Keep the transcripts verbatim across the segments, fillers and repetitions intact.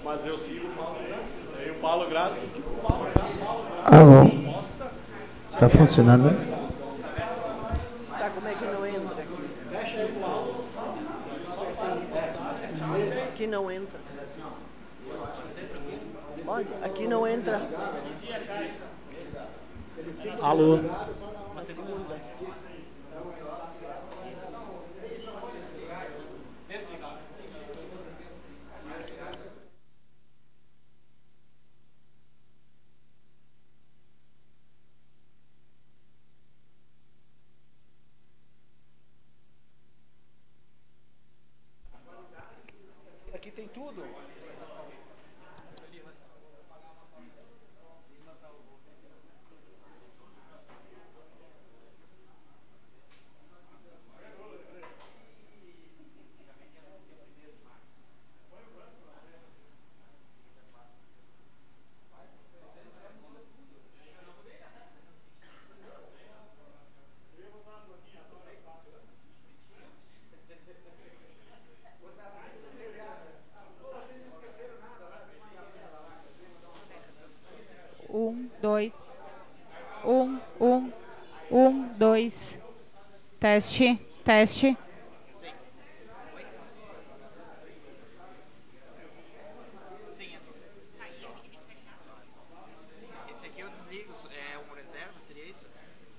Mas eu sigo o Paulo Graça. Aí o Paulo Graça, o Paulo Graça, Alô? Está funcionando? Tá, como é que não entra aqui? Sim. Aqui não entra. Olha, aqui não entra. Alô? Na segunda. Aqui tem tudo. Um, dois. Um, um, um, dois. Teste, teste. Esse aqui eu desligo, é um reserva, seria isso?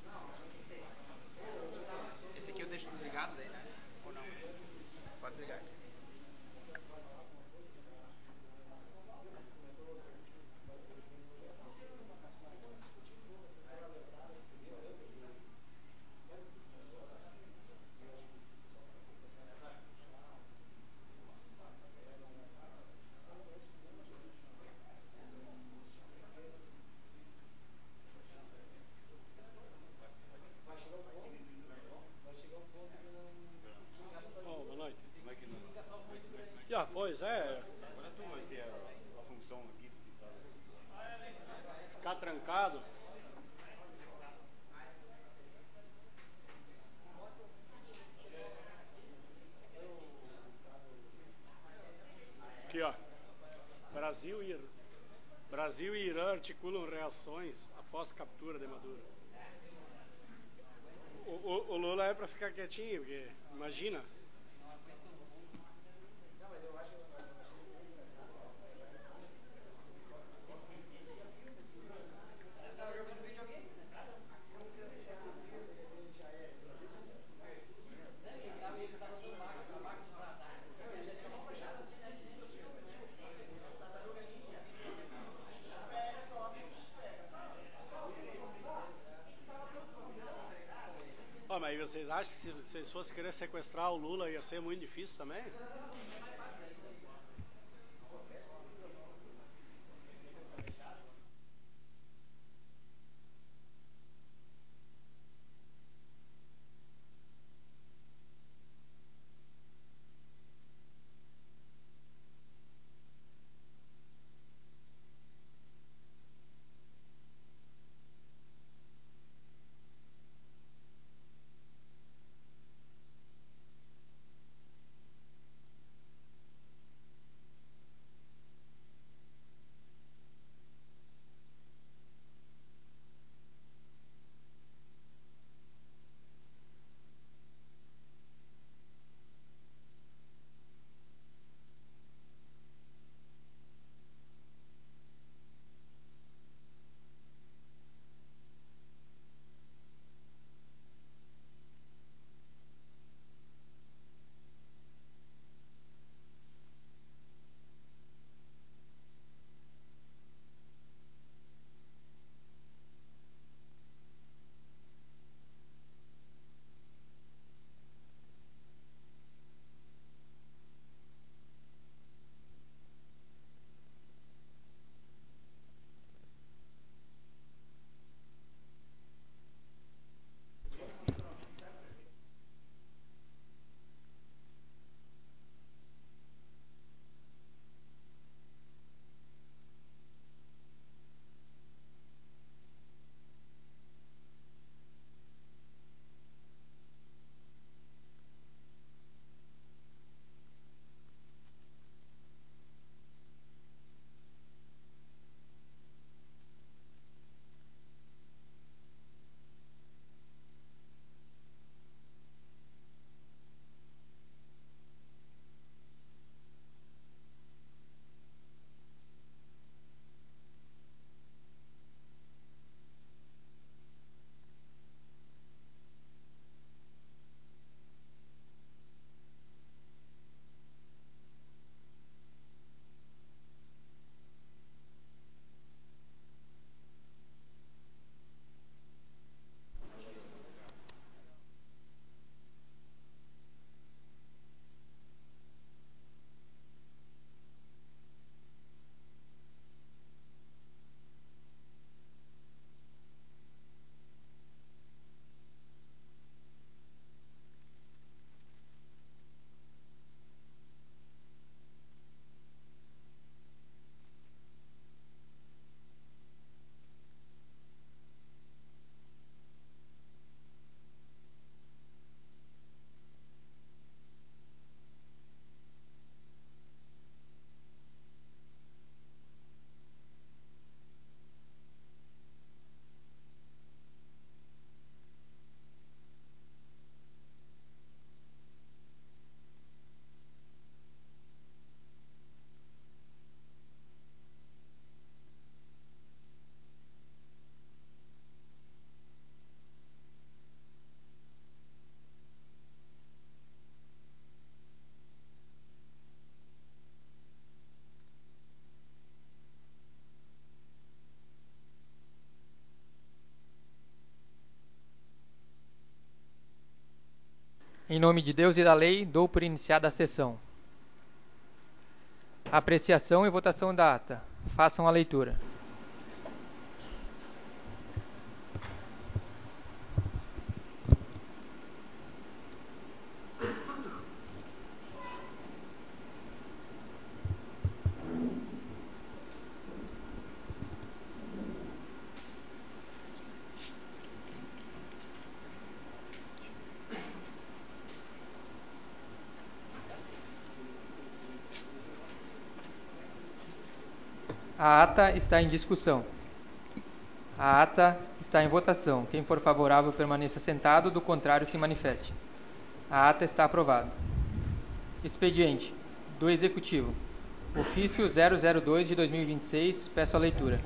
Esse aqui eu deixo desligado daí, né? Ou não? Pode desligar esse. Oh, boa noite. Já, pois é. Agora tu vai ter a, a função aqui de ficar. Ficar trancado. Aqui, ó. Brasil e, Brasil e Irã articulam reações após captura de Maduro. O, o, o Lula é pra ficar quietinho, porque imagina. Oh, mas vocês acham que se vocês fossem querer sequestrar o Lula ia ser muito difícil também? Em nome de Deus e da lei, dou por iniciada a sessão. Apreciação e votação da ata. Façam a leitura. A ata está em discussão. A ata está em votação. Quem for favorável permaneça sentado, do contrário se manifeste. A ata está aprovada. Expediente do Executivo. Ofício zero zero dois de dois mil e vinte e seis. Peço a leitura.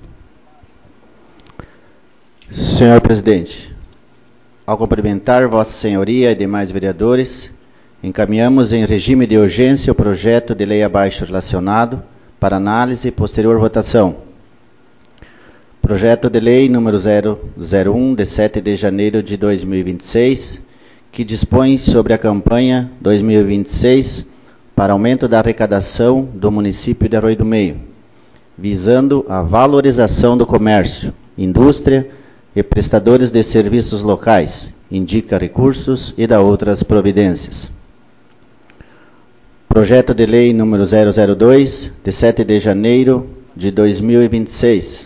Senhor Presidente, ao cumprimentar Vossa Senhoria e demais vereadores, encaminhamos em regime de urgência o projeto de lei abaixo relacionado para análise e posterior votação. Projeto de lei número zero zero um, de sete de janeiro de dois mil e vinte e seis, que dispõe sobre a campanha dois mil e vinte e seis para aumento da arrecadação do município de Arroio do Meio, visando a valorização do comércio, indústria e prestadores de serviços locais, indica recursos e dá outras providências. Projeto de lei número zero zero dois, de sete de janeiro de dois mil e vinte e seis,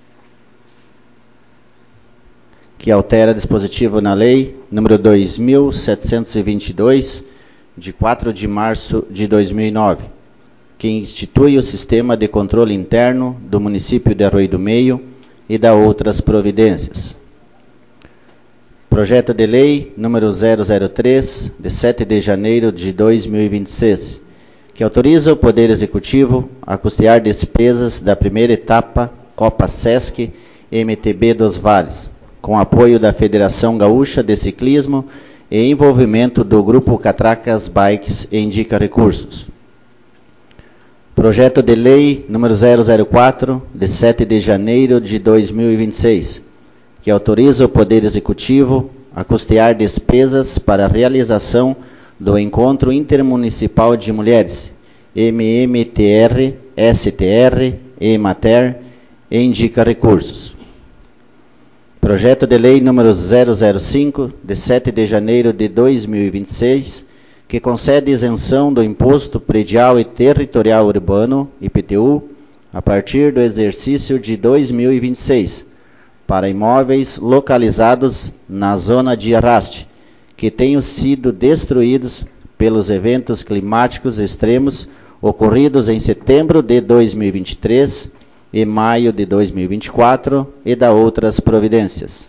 que altera dispositivo na lei número dois mil setecentos e vinte e dois, de quatro de março de dois mil e nove, que institui o sistema de controle interno do município de Arroio do Meio e dá outras providências. Projeto de lei número zero zero três, de sete de janeiro de dois mil e vinte e seis, que autoriza o Poder Executivo a custear despesas da primeira etapa Copa Sesc M T B dos Vales, com apoio da Federação Gaúcha de Ciclismo e envolvimento do Grupo Catracas Bikes e indica recursos. Projeto de lei número zero zero quatro, de sete de janeiro de dois mil e vinte e seis, que autoriza o Poder Executivo a custear despesas para a realização do Encontro Intermunicipal de Mulheres, M M T R, S T R e Mater, e indica recursos. Projeto de lei número zero zero cinco, de sete de janeiro de dois mil e vinte e seis, que concede isenção do Imposto Predial e Territorial Urbano, I P T U, a partir do exercício de dois mil e vinte e seis, para imóveis localizados na zona de arraste, que tenham sido destruídos pelos eventos climáticos extremos ocorridos em setembro de dois mil e vinte e três e maio de dois mil e vinte e quatro, e da outras providências.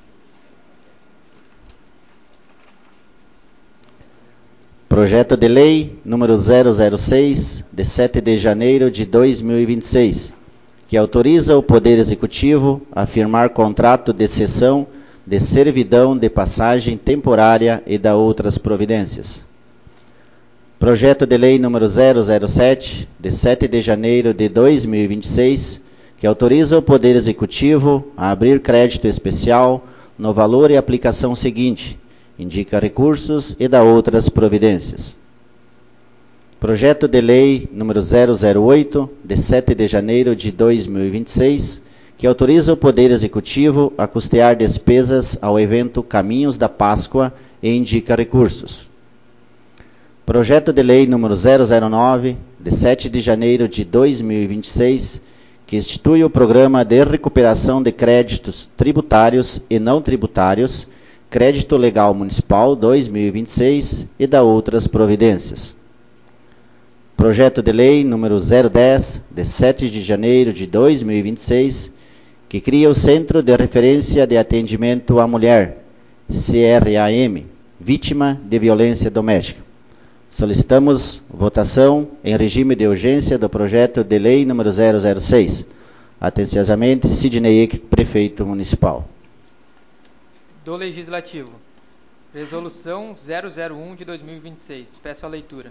Projeto de lei número zero zero seis, de sete de janeiro de dois mil e vinte e seis, que autoriza o Poder Executivo a firmar contrato de cessão de servidão de passagem temporária e da outras providências. Projeto de lei número zero zero sete, de sete de janeiro de dois mil e vinte e seis, que autoriza o Poder Executivo a abrir crédito especial no valor e aplicação seguinte, indica recursos e dá outras providências. Projeto de lei número zero zero oito, de sete de janeiro de dois mil e vinte e seis, que autoriza o Poder Executivo a custear despesas ao evento Caminhos da Páscoa e indica recursos. Projeto de lei número zero zero nove, de sete de janeiro de dois mil e vinte e seis, que institui o Programa de Recuperação de Créditos Tributários e Não Tributários, Crédito Legal Municipal dois mil e vinte e seis, e dá outras providências. Projeto de lei número zero dez, de sete de janeiro de dois mil e vinte e seis, que cria o Centro de Referência de Atendimento à Mulher, C R A M, vítima de violência doméstica. Solicitamos votação em regime de urgência do projeto de lei número zero zero seis. Atenciosamente, Sidney Eck, Prefeito Municipal. Do Legislativo. Resolução zero zero um de dois mil e vinte e seis. Peço a leitura.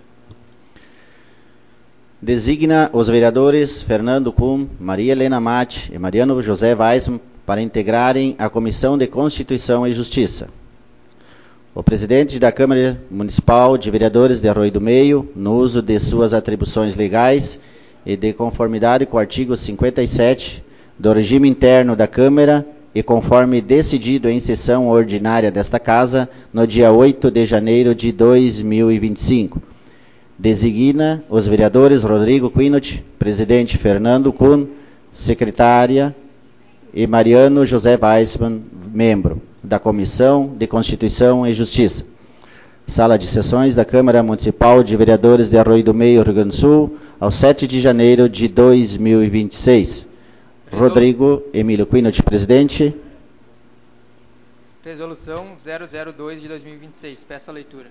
Designa os vereadores Fernando Kuhn, Maria Helena Mate e Mariano José Weissman para integrarem a Comissão de Constituição e Justiça. O presidente da Câmara Municipal de Vereadores de Arroio do Meio, no uso de suas atribuições legais e de conformidade com o artigo cinquenta e sete do regime interno da Câmara e conforme decidido em sessão ordinária desta Casa, no dia oito de janeiro de dois mil e vinte e cinco. Designa os vereadores Rodrigo Quinot, presidente Fernando Kuhn, secretária, e Mariano José Weissmann, membro da Comissão de Constituição e Justiça. Sala de sessões da Câmara Municipal de Vereadores de Arroio do Meio, Rio Grande do Sul, ao sete de janeiro de dois mil e vinte e seis. Rodrigo Emílio Quinot, presidente. Resolução zero zero dois de dois mil e vinte e seis. Peço a leitura.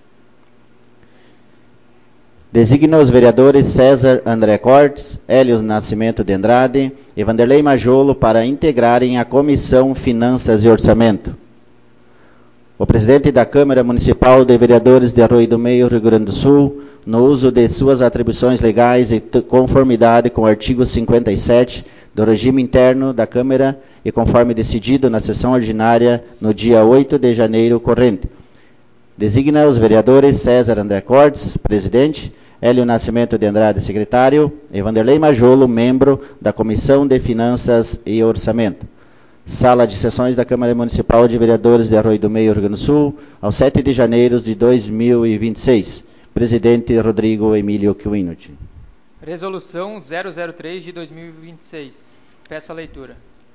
Designa os vereadores César André Cortes, Hélio Nascimento de Andrade e Vanderlei Majolo para integrarem a Comissão Finanças e Orçamento. O presidente da Câmara Municipal de Vereadores de Arroio do Meio, Rio Grande do Sul, no uso de suas atribuições legais e conformidade com o artigo cinquenta e sete do regime interno da Câmara e conforme decidido na sessão ordinária no dia oito de janeiro corrente. Designa os vereadores César André Cortes, presidente, Hélio Nascimento de Andrade, secretário, e Vanderlei Majolo, membro da Comissão de Finanças e Orçamento. Sala de sessões da Câmara Municipal de Vereadores de Arroio do Meio, Rio Grande do Sul, ao sete de janeiro de dois mil e vinte e seis. Presidente Rodrigo Emílio Quinot. Resolução zero zero três de dois mil e vinte e seis. Peço a leitura.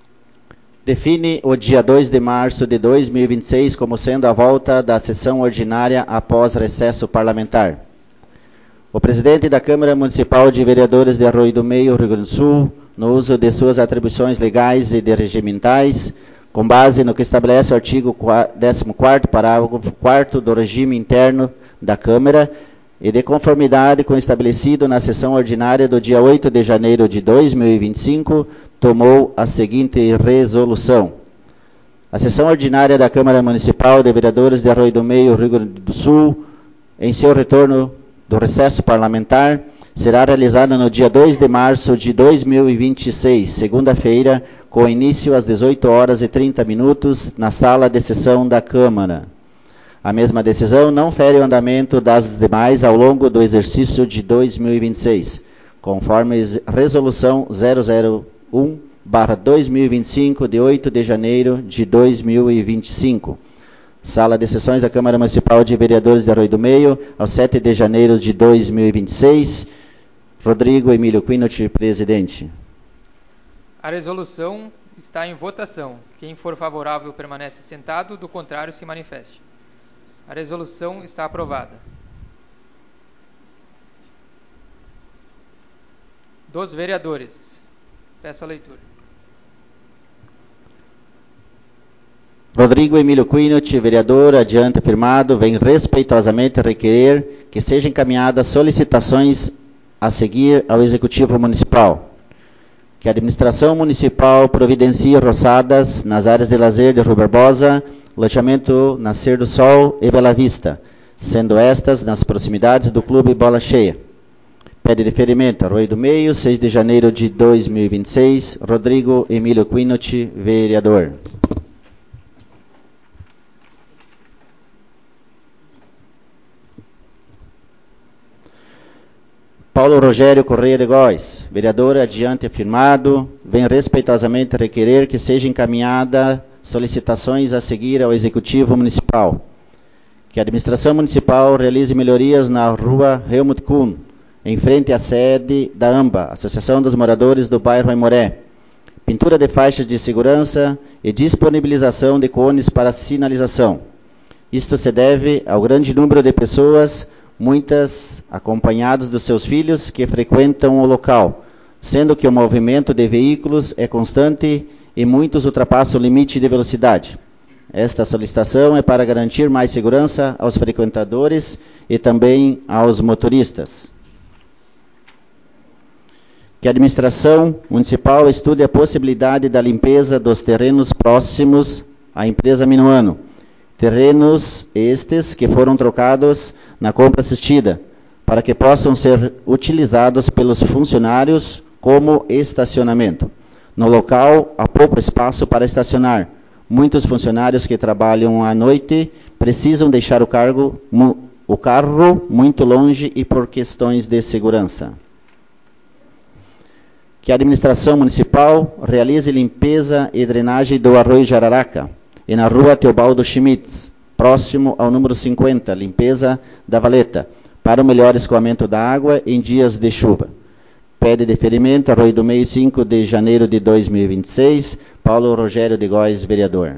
Define o dia dois de março de dois mil e vinte e seis como sendo a volta da sessão ordinária após recesso parlamentar. O presidente da Câmara Municipal de Vereadores de Arroio do Meio, Rio Grande do Sul, no uso de suas atribuições legais e de regimentais, com base no que estabelece o artigo décimo quarto, parágrafo quarto do regime interno da Câmara, e de conformidade com o estabelecido na sessão ordinária do dia oito de janeiro de dois mil e vinte e cinco, tomou a seguinte resolução. A sessão ordinária da Câmara Municipal de Vereadores de Arroio do Meio, Rio Grande do Sul, em seu retorno do recesso parlamentar, será realizada no dia dois de março de dois mil e vinte e seis, segunda-feira, com início às dezoito horas e trinta minutos, na sala de sessão da Câmara. A mesma decisão não fere o andamento das demais ao longo do exercício de dois mil e vinte e seis, conforme Resolução zero zero um barra dois mil e vinte e cinco, de oito de janeiro de dois mil e vinte e cinco. Sala de sessões da Câmara Municipal de Vereadores de Arroio do Meio, ao sete de janeiro de dois mil e vinte e seis. Rodrigo Emílio Quinot, presidente. A resolução está em votação. Quem for favorável permanece sentado, do contrário se manifeste. A resolução está aprovada. Dos vereadores. Peço a leitura. Rodrigo Emílio Quinot, vereador, adiante afirmado, vem respeitosamente requerer que sejam encaminhadas solicitações a seguir ao Executivo Municipal. Que a administração municipal providencie roçadas nas áreas de lazer de Rui Barbosa, loteamento Nascer do Sol e Bela Vista, sendo estas nas proximidades do Clube Bola Cheia. Pede deferimento, Arroio do Meio, seis de janeiro de dois mil e vinte e seis, Rodrigo Emílio Quinot, vereador. Paulo Rogério Correia de Góes, vereador adiante afirmado, vem respeitosamente requerer que seja encaminhada solicitações a seguir ao Executivo Municipal. Que a administração municipal realize melhorias na rua Helmut Kuhn, em frente à sede da AMBA, Associação dos Moradores do Bairro Aimoré. Pintura de faixas de segurança e disponibilização de cones para sinalização. Isto se deve ao grande número de pessoas, muitas acompanhadas dos seus filhos, que frequentam o local, sendo que o movimento de veículos é constante e muitos ultrapassam o limite de velocidade. Esta solicitação é para garantir mais segurança aos frequentadores e também aos motoristas. Que a administração municipal estude a possibilidade da limpeza dos terrenos próximos à empresa Minuano. Terrenos estes que foram trocados na compra assistida, para que possam ser utilizados pelos funcionários como estacionamento. No local, há pouco espaço para estacionar, Muitos funcionários que trabalham à noite precisam deixar o, cargo, o carro muito longe e por questões de segurança. Que a administração municipal realize limpeza e drenagem do Arroio Jararaca e na rua Teobaldo Schmitz, próximo ao número cinquenta, limpeza da valeta, para o melhor escoamento da água em dias de chuva. Pede deferimento, Arroio do Meio, cinco de janeiro de dois mil e vinte e seis, Paulo Rogério de Góes, vereador.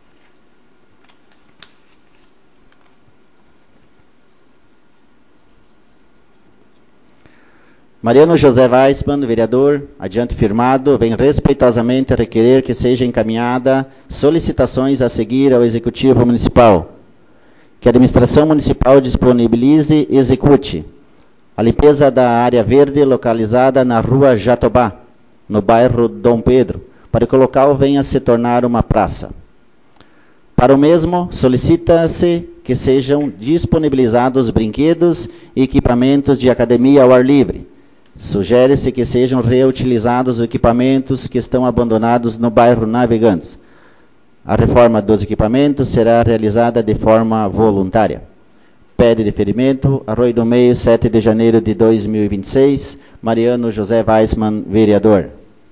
Mariano José Weissmann, vereador, adiante firmado, vem respeitosamente requerer que seja encaminhada solicitações a seguir ao Executivo Municipal. Que a administração municipal disponibilize e execute a limpeza da área verde localizada na rua Jatobá, no bairro Dom Pedro, para que o local venha a se tornar uma praça. Para o mesmo, solicita-se que sejam disponibilizados brinquedos e equipamentos de academia ao ar livre. Sugere-se que sejam reutilizados os equipamentos que estão abandonados no bairro Navegantes. A reforma dos equipamentos será realizada de forma voluntária. Pede deferimento, Arroio do Meio, sete de janeiro de dois mil e vinte e seis, Mariano José Weissmann, vereador.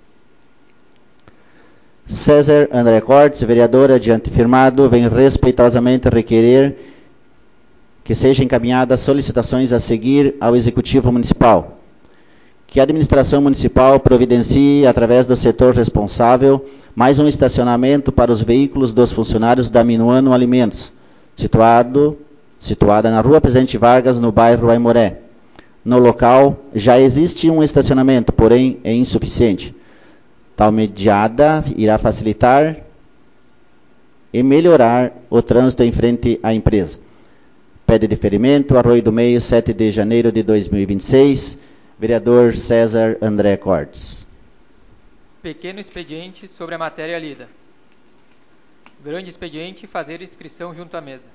César André Cortes, vereador, adiante firmado, vem respeitosamente requerer que sejam encaminhadas solicitações a seguir ao Executivo Municipal. Que a administração municipal providencie, através do setor responsável, mais um estacionamento para os veículos dos funcionários da Minuano Alimentos, situado, situada na rua Presidente Vargas, no bairro Aimoré. No local, já existe um estacionamento, porém é insuficiente. Tal mediada irá facilitar e melhorar o trânsito em frente à empresa. Pede deferimento, Arroio do Meio, sete de janeiro de dois mil e vinte e seis, vereador César André Cortes. Pequeno expediente sobre a matéria lida. Grande expediente, fazer inscrição junto à mesa.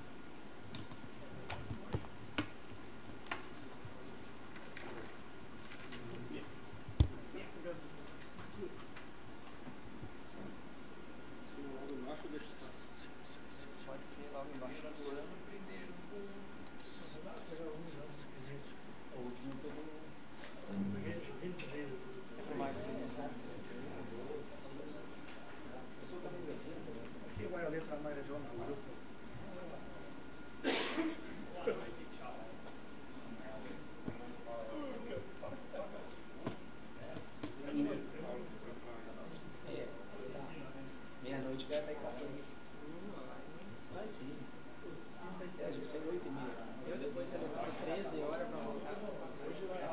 Meia-noite, cara, tá aí quatro. Vai sim. É, eu sei oito e meia. Eu depois eu levanto treze horas pra voltar. Hoje vai.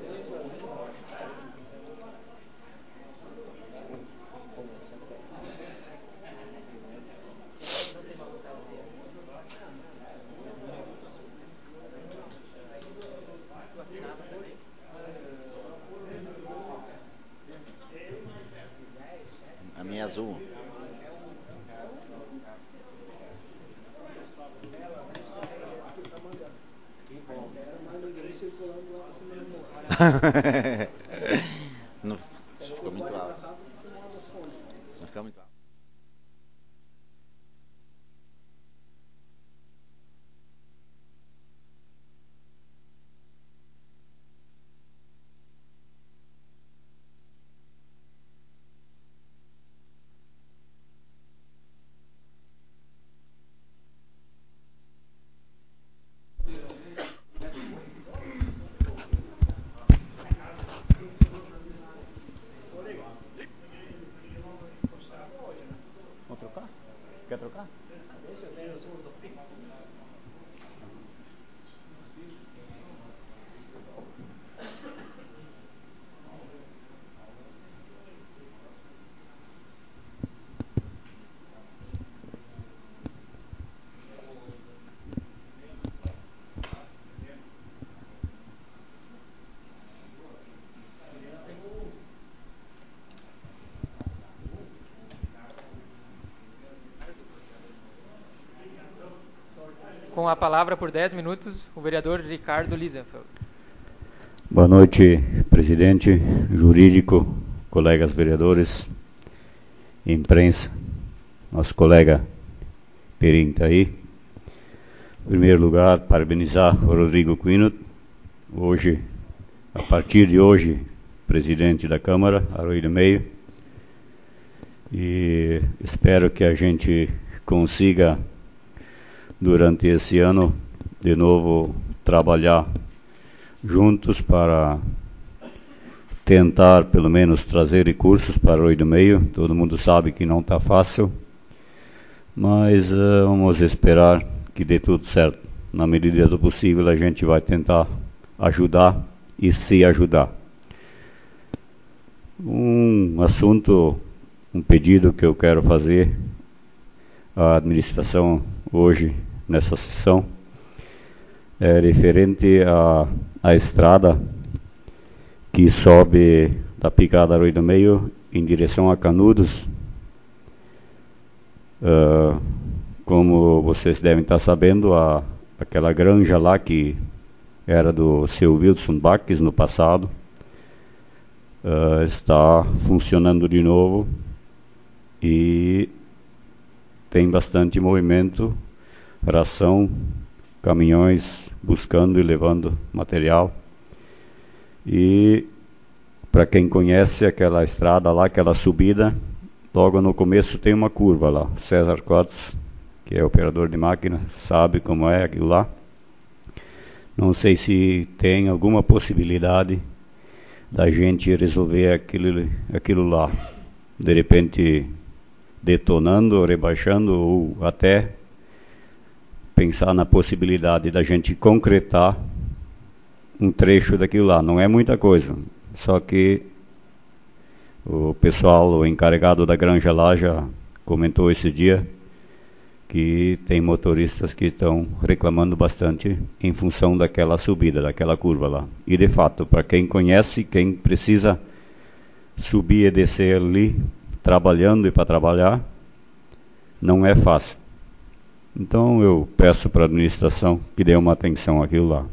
A minha é azul. Não ficou muito alto. Não ficou muito alto. Vamos trocar? Quer trocar? Com a palavra por dez minutos, o vereador Ricardo Liesenfeld. Boa noite, presidente, jurídico, colegas vereadores, imprensa. nosso colega Perim está aí. Em primeiro lugar, parabenizar o Rodrigo Quino, hoje, a partir de hoje, presidente da Câmara, Arroio do Meio, e espero que a gente consiga, durante esse ano, de novo, trabalhar juntos para tentar, pelo menos, trazer recursos para Arroio do Meio. Todo mundo sabe que não está fácil, mas uh, vamos esperar que dê tudo certo. Na medida do possível, a gente vai tentar ajudar e se ajudar. Um assunto, um pedido que eu quero fazer à administração hoje, nessa sessão, é referente à, à estrada que sobe da Picada Arroio do Meio em direção a Canudos. Uh, como vocês devem estar sabendo, a, aquela granja lá que era do seu Wilson Baques no passado, uh, está funcionando de novo e tem bastante movimento, ração, caminhões buscando e levando material. E para quem conhece aquela estrada lá, aquela subida, logo no começo tem uma curva lá. César Cotes, que é operador de máquina, sabe como é aquilo lá. Não sei se tem alguma possibilidade da gente resolver aquilo, aquilo lá. De repente detonando, rebaixando, ou até pensar na possibilidade da gente concretar um trecho daquilo lá. Não é muita coisa, só que o pessoal, o encarregado da granja lá já comentou esse dia que tem motoristas que estão reclamando bastante em função daquela subida, daquela curva lá. E de fato, para quem conhece, quem precisa subir e descer ali, trabalhando e para trabalhar, não é fácil. Então eu peço para a administração que dê uma atenção àquilo lá.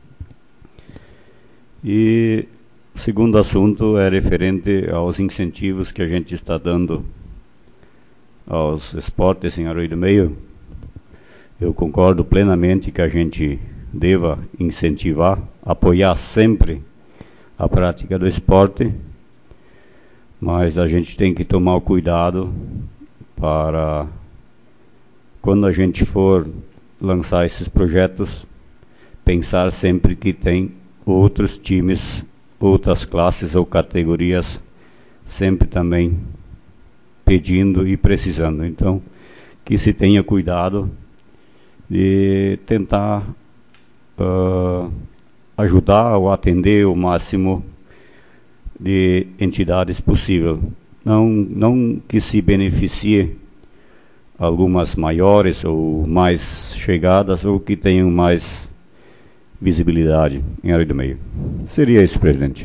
E o segundo assunto é referente aos incentivos que a gente está dando aos esportes em Arroio do Meio. Eu concordo plenamente que a gente deva incentivar, apoiar sempre a prática do esporte, mas a gente tem que tomar o cuidado para, quando a gente for lançar esses projetos, pensar sempre que tem outros times, outras classes ou categorias sempre também pedindo e precisando. Então, que se tenha cuidado de tentar uh, ajudar ou atender o máximo de entidades possível. Não, não que se beneficie algumas maiores ou mais chegadas ou que tenham mais visibilidade em Arroio do Meio. Seria isso, presidente.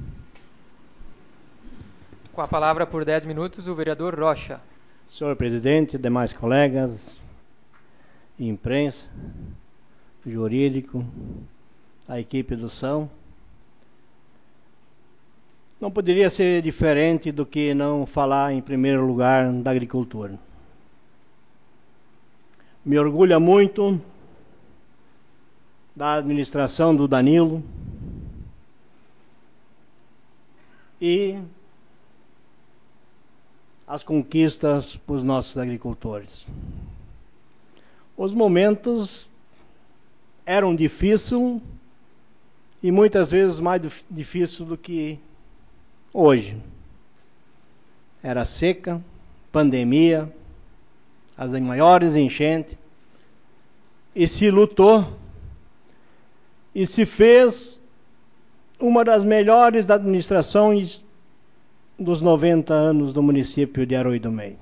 Com a palavra por dez minutos, o vereador Rocha. Senhor presidente, demais colegas, imprensa, jurídico, a equipe do S A M, não poderia ser diferente do que não falar em primeiro lugar da agricultura. Me orgulha muito da administração do Danilo e as conquistas para os nossos agricultores. Os momentos eram difíceis e muitas vezes mais difíceis do que hoje. Era seca, pandemia, as maiores enchentes, e se lutou e se fez uma das melhores administrações dos noventa anos do município de Arroio do Meio.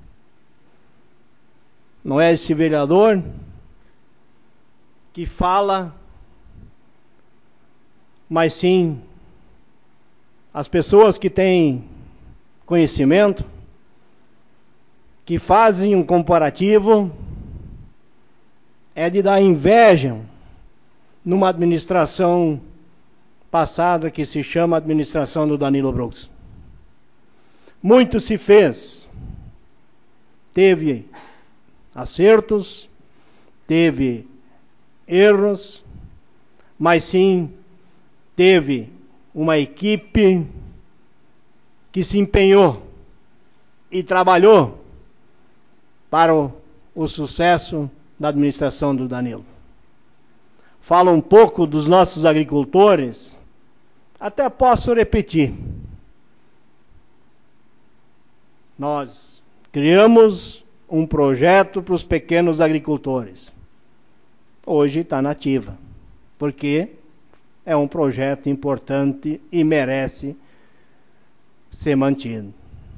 Não é esse vereador que fala, mas sim as pessoas que têm conhecimento, que fazem um comparativo, é de dar inveja numa administração passada que se chama administração do Danilo Brooks. Muito se fez. teve acertos, teve erros, mas sim teve uma equipe que se empenhou e trabalhou para o, o sucesso da administração do Danilo. Falo um pouco dos nossos agricultores, até posso repetir. Nós criamos um projeto para os pequenos agricultores. Hoje está na ativa, porque é um projeto importante e merece ser mantido.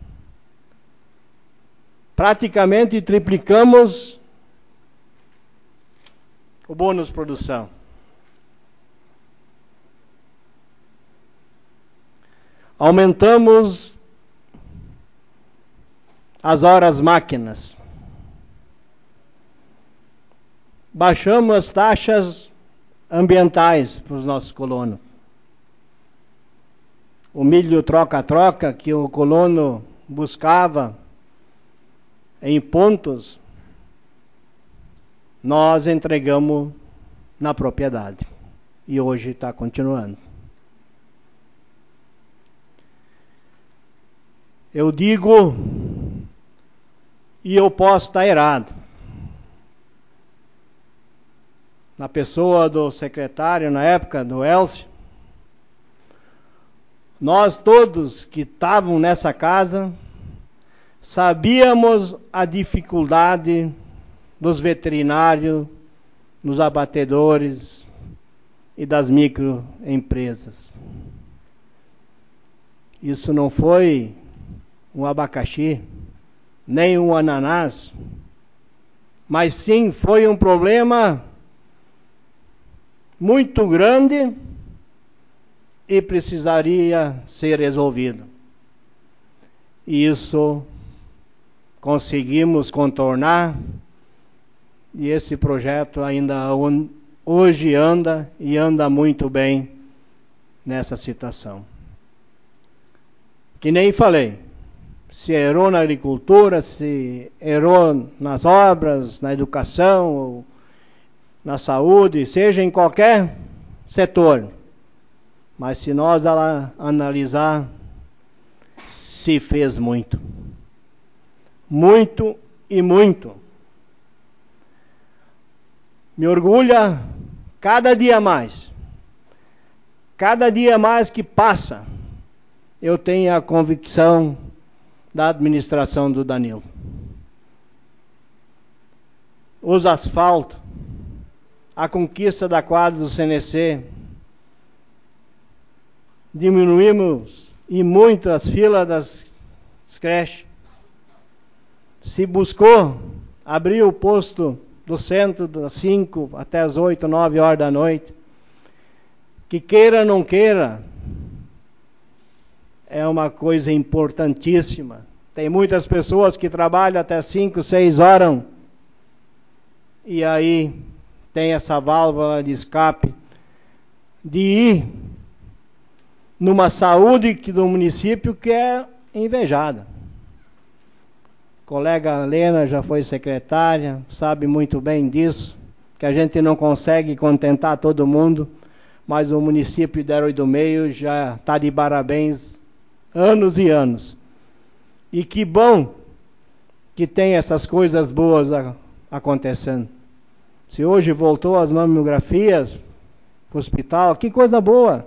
Praticamente triplicamos o bônus produção. Aumentamos as horas máquinas. Baixamos as taxas ambientais para os nossos colonos. O milho troca-troca que o colono buscava em pontos, nós entregamos na propriedade. E hoje está continuando. Eu digo, e eu posso estar errado, na pessoa do secretário, na época, do Elcio, nós todos que estavam nessa casa, sabíamos a dificuldade dos veterinários, dos abatedores e das microempresas. Isso não foi um abacaxi, nem um ananás, mas sim foi um problema muito grande e precisaria ser resolvido. E isso conseguimos contornar, e esse projeto ainda hoje anda e anda muito bem nessa situação. Que nem falei, se errou na agricultura, se errou nas obras, na educação, ou na saúde, seja em qualquer setor. Mas se nós analisar, se fez muito. Muito e muito. Me orgulha cada dia mais. Cada dia mais que passa, eu tenho a convicção da administração do Danilo. Os asfaltos, a conquista da quadra do C N C, diminuímos e muito as filas das creches. Se buscou abrir o posto do centro das cinco até as oito, nove horas da noite. Que queira ou não queira, é uma coisa importantíssima. Tem muitas pessoas que trabalham até cinco, seis horas e aí tem essa válvula de escape de ir numa saúde que do município que é invejada. A colega Lena já foi secretária, sabe muito bem disso, que a gente não consegue contentar todo mundo, mas o município de Herói do Meio já está de parabéns anos e anos. E que bom que tem essas coisas boas a, acontecendo. Se hoje voltou as mamografias para o hospital, que coisa boa.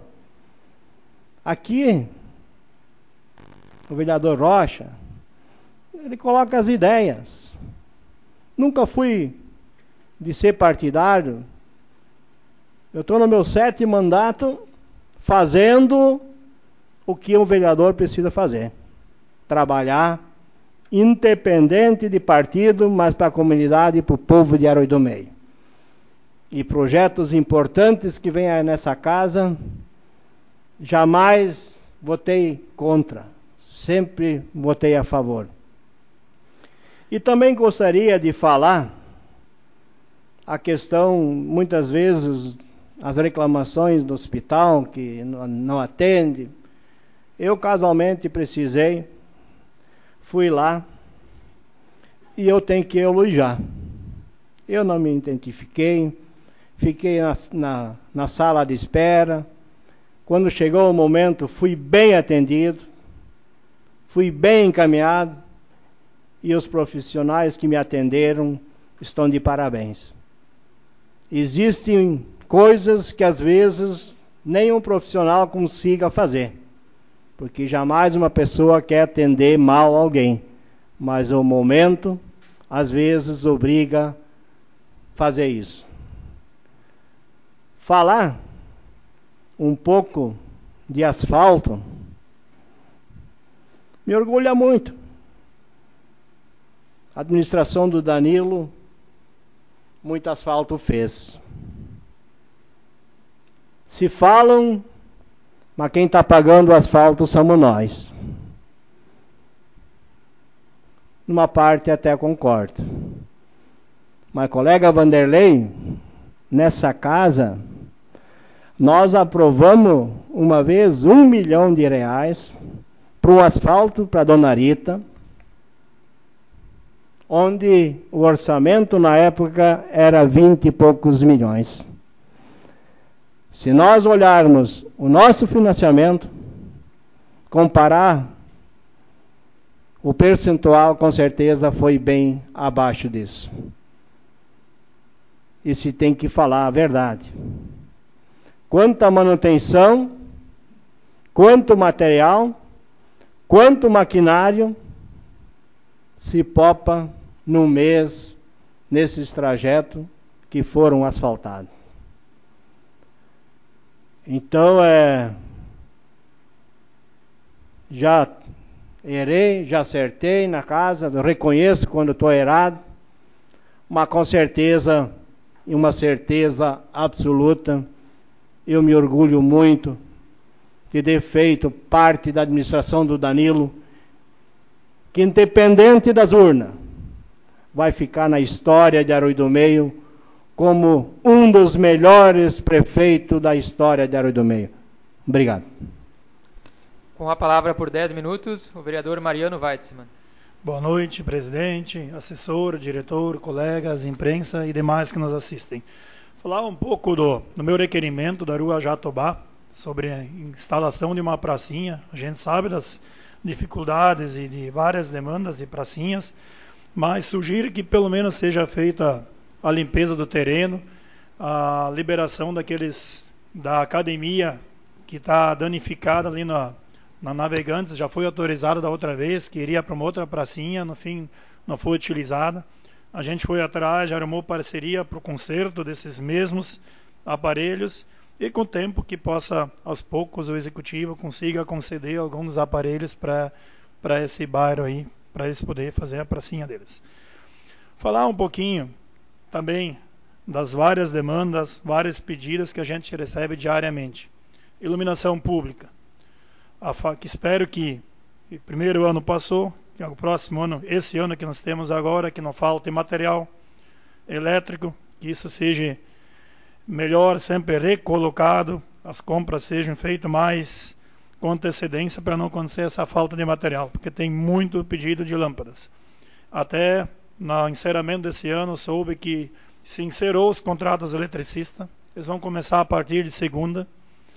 Aqui, o vereador Rocha, ele coloca as ideias. Nunca fui de ser partidário. Eu estou no meu sétimo mandato fazendo o que um vereador precisa fazer. Trabalhar, independente de partido, mas para a comunidade e para o povo de Herói do Meio. E projetos importantes que vêm nessa casa, jamais votei contra, sempre votei a favor. E também gostaria de falar a questão, muitas vezes, as reclamações do hospital, que não atende. Eu casualmente precisei, fui lá e eu tenho que elogiar. Eu não me identifiquei, fiquei na, na, na sala de espera. Quando chegou o momento, fui bem atendido, fui bem encaminhado, e os profissionais que me atenderam estão de parabéns. Existem coisas que às vezes nenhum profissional consiga fazer, porque jamais uma pessoa quer atender mal alguém, mas o momento às vezes obriga a fazer isso. Falar um pouco de asfalto me orgulha muito. A administração do Danilo muito asfalto fez. Se falam, mas quem está pagando o asfalto somos nós. Numa parte até concordo. Mas, colega Vanderlei, nessa casa, nós aprovamos uma vez um milhão de reais para o asfalto para a Dona Rita, onde o orçamento na época era vinte e poucos milhões. Se nós olharmos o nosso financiamento, comparar, o percentual com certeza foi bem abaixo disso. E se tem que falar a verdade. Quanto a manutenção, quanto material, quanto maquinário se popa num mês nesses trajetos que foram asfaltados. Então, é, já errei, já acertei na casa, reconheço quando estou errado, mas com certeza, e uma certeza absoluta, eu me orgulho muito de ter feito parte da administração do Danilo, que independente das urnas, vai ficar na história de Arroio do Meio como um dos melhores prefeitos da história de Arroio do Meio. Obrigado. Com a palavra por dez minutos, o vereador Mariano Weitzmann. Boa noite, presidente, assessor, diretor, colegas, imprensa e demais que nos assistem. Falar um pouco do, do meu requerimento da Rua Jatobá, sobre a instalação de uma pracinha. A gente sabe das dificuldades e de várias demandas de pracinhas, mas sugiro que pelo menos seja feita a limpeza do terreno, a liberação daqueles da academia que está danificada ali na, na Navegantes, já foi autorizada da outra vez, que iria para uma outra pracinha, no fim não foi utilizada. A gente foi atrás, já arrumou parceria para o conserto desses mesmos aparelhos, e com o tempo que possa, aos poucos, o executivo consiga conceder alguns aparelhos para para esse bairro aí, para eles poderem fazer a pracinha deles. Falar um pouquinho também das várias demandas, vários pedidos que a gente recebe diariamente. Iluminação pública. A fa... que espero que o primeiro ano passou, que o próximo ano, esse ano que nós temos agora, que não falte material elétrico, que isso seja melhor, sempre recolocado, as compras sejam feitas mais com antecedência para não acontecer essa falta de material, porque tem muito pedido de lâmpadas. Até no encerramento desse ano soube que se encerrou os contratos eletricistas, eles vão começar a partir de segunda,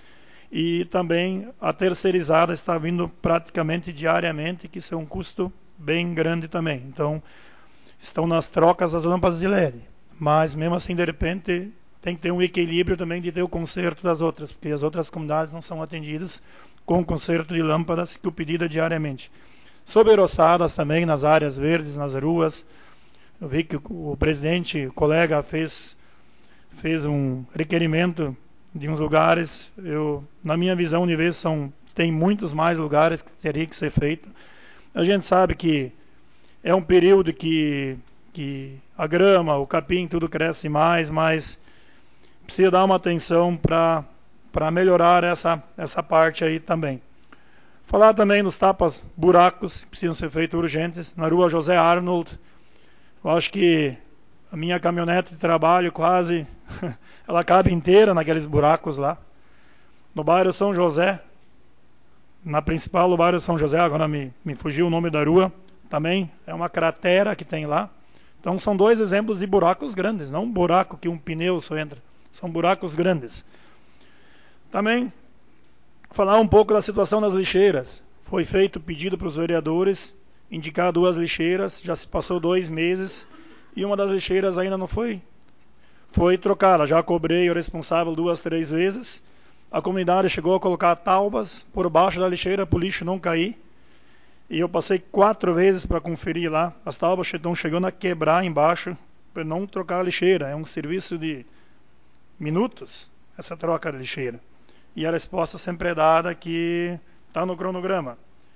e também a terceirizada está vindo praticamente diariamente, que isso é um custo bem grande também. Então, estão nas trocas das lâmpadas de L E D, mas mesmo assim, de repente, tem que ter um equilíbrio também de ter o conserto das outras, porque as outras comunidades não são atendidas com o conserto de lâmpadas, que o pedido é diariamente. Sobre roçadas também, nas áreas verdes, nas ruas, eu vi que o presidente, o colega, fez, fez um requerimento de uns lugares. Eu, na minha visão de ver, são, tem muitos mais lugares que teria que ser feito. A gente sabe que é um período que, que a grama, o capim, tudo cresce mais, mas precisa dar uma atenção para para melhorar essa, essa parte aí também. Falar também dos tapas buracos que precisam ser feitos urgentes. Na rua José Arnold, eu acho que a minha caminhonete de trabalho quase, ela cabe inteira naqueles buracos lá. No bairro São José, na principal do bairro São José, agora me, me fugiu o nome da rua, também é uma cratera que tem lá. Então são dois exemplos de buracos grandes, não um buraco que um pneu só entra, são buracos grandes. Também falar um pouco da situação das lixeiras. Foi feito pedido para os vereadores indicar duas lixeiras, já se passou dois meses e uma das lixeiras ainda não foi, foi trocada. Já cobrei o responsável duas, três vezes. A comunidade chegou a colocar taubas por baixo da lixeira para o lixo não cair. E eu passei quatro vezes para conferir lá. As tábuas estão chegando a quebrar embaixo para não trocar a lixeira. É um serviço de minutos, essa troca de lixeira. E a resposta sempre é dada que está no cronograma.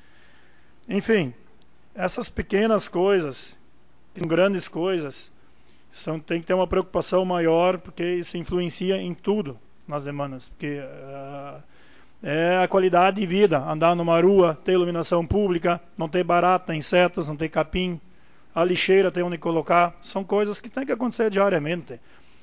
Enfim, essas pequenas coisas, que são grandes coisas, são, tem que ter uma preocupação maior, porque isso influencia em tudo nas demandas. Porque uh, é a qualidade de vida, andar numa rua, ter iluminação pública, não ter barata, insetos, não ter capim, a lixeira tem onde colocar, são coisas que tem que acontecer diariamente.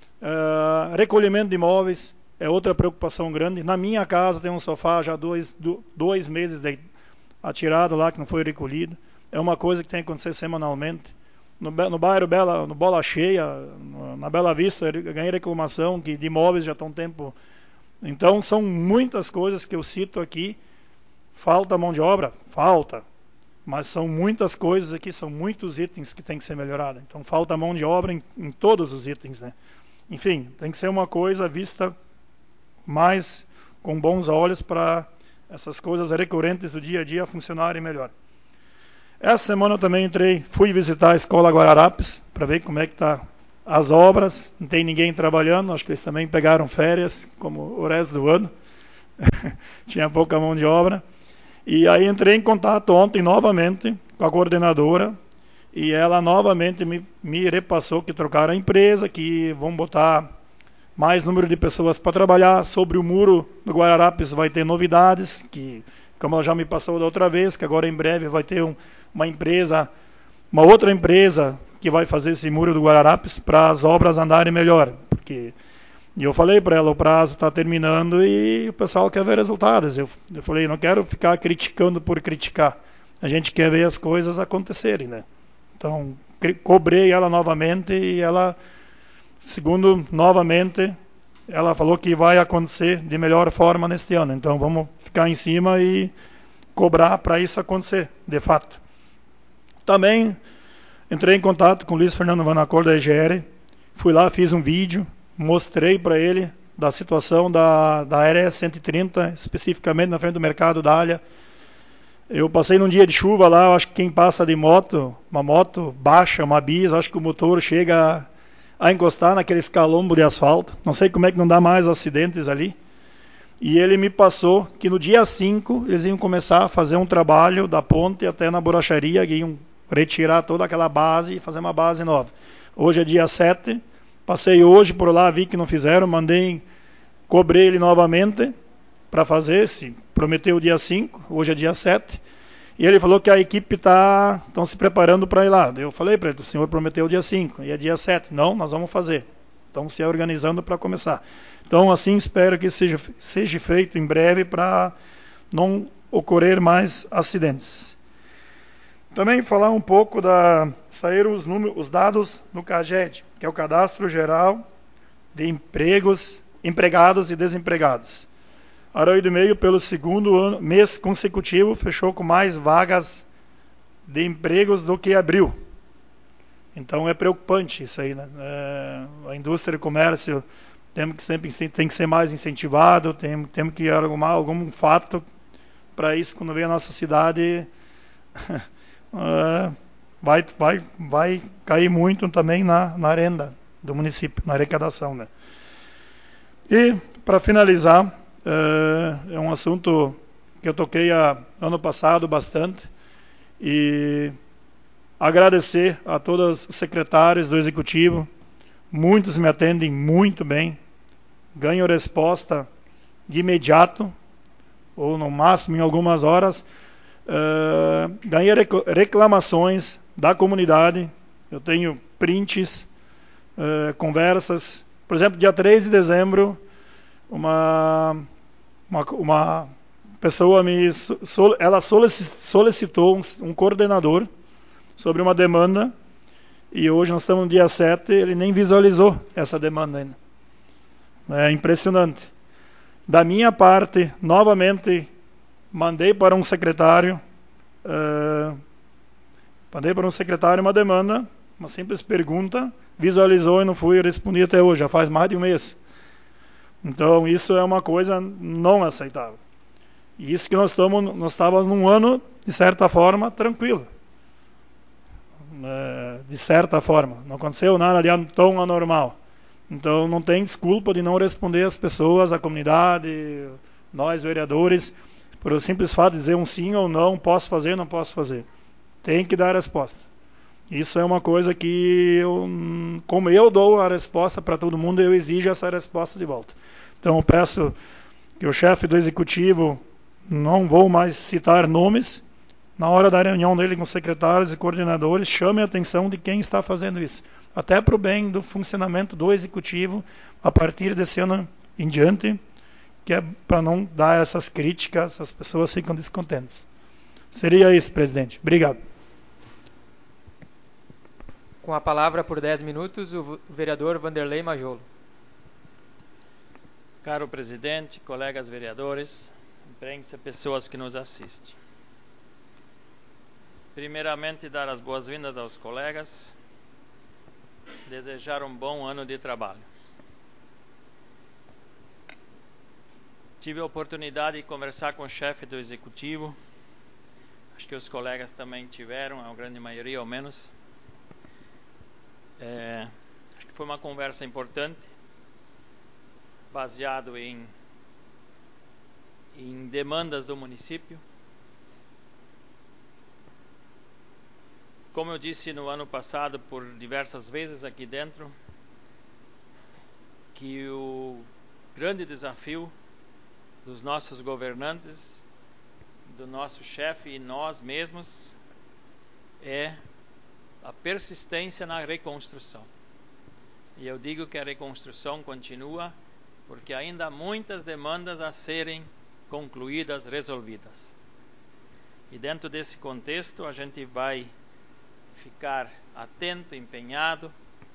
Uh, recolhimento de imóveis é outra preocupação grande. Na minha casa tem um sofá já dois, do, dois meses de, atirado lá, que não foi recolhido. É uma coisa que tem que acontecer semanalmente. No, no bairro Bela, no Bola Cheia, no, na Bela Vista, eu ganhei reclamação que de imóveis já estão um tempo. Então são muitas coisas que eu cito aqui. Falta mão de obra? Falta. Mas são muitas coisas aqui, são muitos itens que tem que ser melhorado. Então falta mão de obra em, em todos os itens, né? Enfim, tem que ser uma coisa vista mais com bons olhos para essas coisas recorrentes do dia a dia funcionarem melhor. Essa semana eu também entrei, fui visitar a Escola Guararapes para ver como é que está as obras. Não tem ninguém trabalhando, acho que eles também pegaram férias, como o resto do ano. Tinha pouca mão de obra. E aí entrei em contato ontem novamente com a coordenadora e ela novamente me, me repassou que trocaram a empresa, que vão botar mais número de pessoas para trabalhar. Sobre o muro do Guararapes vai ter novidades, que como ela já me passou da outra vez, que agora em breve vai ter um, uma empresa, uma outra empresa que vai fazer esse muro do Guararapes para as obras andarem melhor. Porque e eu falei para ela, o prazo está terminando e o pessoal quer ver resultados. Eu, eu falei, não quero ficar criticando por criticar. A gente quer ver as coisas acontecerem, né? Então, cobrei ela novamente e ela, segundo, novamente, ela falou que vai acontecer de melhor forma neste ano. Então, vamos ficar em cima e cobrar para isso acontecer, de fato. Também entrei em contato com o Luiz Fernando Vanacor da E G R. Fui lá, fiz um vídeo. Mostrei para ele da situação da, da R S cento e trinta, especificamente na frente do mercado da Alha. Eu passei num dia de chuva lá, acho que quem passa de moto, uma moto baixa, uma bis, acho que o motor chega a, a encostar naquele escalombo de asfalto. Não sei como é que não dá mais acidentes ali. E ele me passou que no dia cinco eles iam começar a fazer um trabalho da ponte até na borracharia, que iam retirar toda aquela base e fazer uma base nova. Hoje é dia sete. Passei hoje por lá, vi que não fizeram, mandei, cobrei ele novamente para fazer, se prometeu o dia cinco, hoje é dia sete, e ele falou que a equipe está se preparando para ir lá. Eu falei para ele, o senhor prometeu o dia cinco, e é dia sete. Não, nós vamos fazer. Estão se organizando para começar. Então, assim, espero que seja, seja feito em breve para não ocorrer mais acidentes. Também falar um pouco da... Saíram os, números, os dados no CAGED, que é o Cadastro Geral de Empregos, Empregados e Desempregados. Arroio do Meio, pelo segundo ano, mês consecutivo, fechou com mais vagas de empregos do que abril. Então é preocupante isso aí, né? É, a indústria e o comércio tem que sempre tem que ser mais incentivado, tem, tem que arrumar algum fato para isso, quando vem a nossa cidade... Uh, vai, vai, vai cair muito também na, na renda do município, na arrecadação, né? E, para finalizar, uh, é um assunto que eu toquei a, ano passado bastante, e agradecer a todos os secretários do Executivo, muitos me atendem muito bem, ganho resposta de imediato, ou no máximo em algumas horas. Uh, ganhei reclamações da comunidade, eu tenho prints, uh, conversas. Por exemplo, dia três de dezembro, uma, uma, uma pessoa me ela solicitou um, um coordenador sobre uma demanda, e hoje nós estamos no dia sete, ele nem visualizou essa demanda ainda. É impressionante. Da minha parte, novamente, mandei para um secretário, uh, mandei para um secretário uma demanda, uma simples pergunta, visualizou e não fui respondi até hoje, já faz mais de um mês. Então isso é uma coisa não aceitável. E isso que nós estamos, nós estávamos num ano, de certa forma, tranquilo. É, de certa forma, não aconteceu nada de tão anormal. Então não tem desculpa de não responder às pessoas, à comunidade, nós vereadores, por o simples fato de dizer um sim ou não, posso fazer, não posso fazer. Tem que dar a resposta. Isso é uma coisa que, eu, como eu dou a resposta para todo mundo, eu exijo essa resposta de volta. Então eu peço que o chefe do executivo, não vou mais citar nomes, na hora da reunião dele com secretários e coordenadores, chame a atenção de quem está fazendo isso. Até para o bem do funcionamento do executivo, a partir desse ano em diante, que é para não dar essas críticas, as pessoas ficam descontentes. Seria isso, presidente. Obrigado. Com a palavra por dez minutos, o vereador Vanderlei Majolo. Caro presidente, colegas vereadores, imprensa, pessoas que nos assistem. Primeiramente, dar as boas-vindas aos colegas, desejar um bom ano de trabalho. Tive a oportunidade de conversar com o chefe do executivo, acho que os colegas também tiveram, a grande maioria ao menos. É, acho que foi uma conversa importante, baseado em, em demandas do município. Como eu disse no ano passado, por diversas vezes aqui dentro, que o grande desafio dos nossos governantes, do nosso chefe e nós mesmos, é a persistência na reconstrução. E eu digo que a reconstrução continua porque ainda há muitas demandas a serem concluídas, resolvidas. E dentro desse contexto a gente vai ficar atento, empenhado,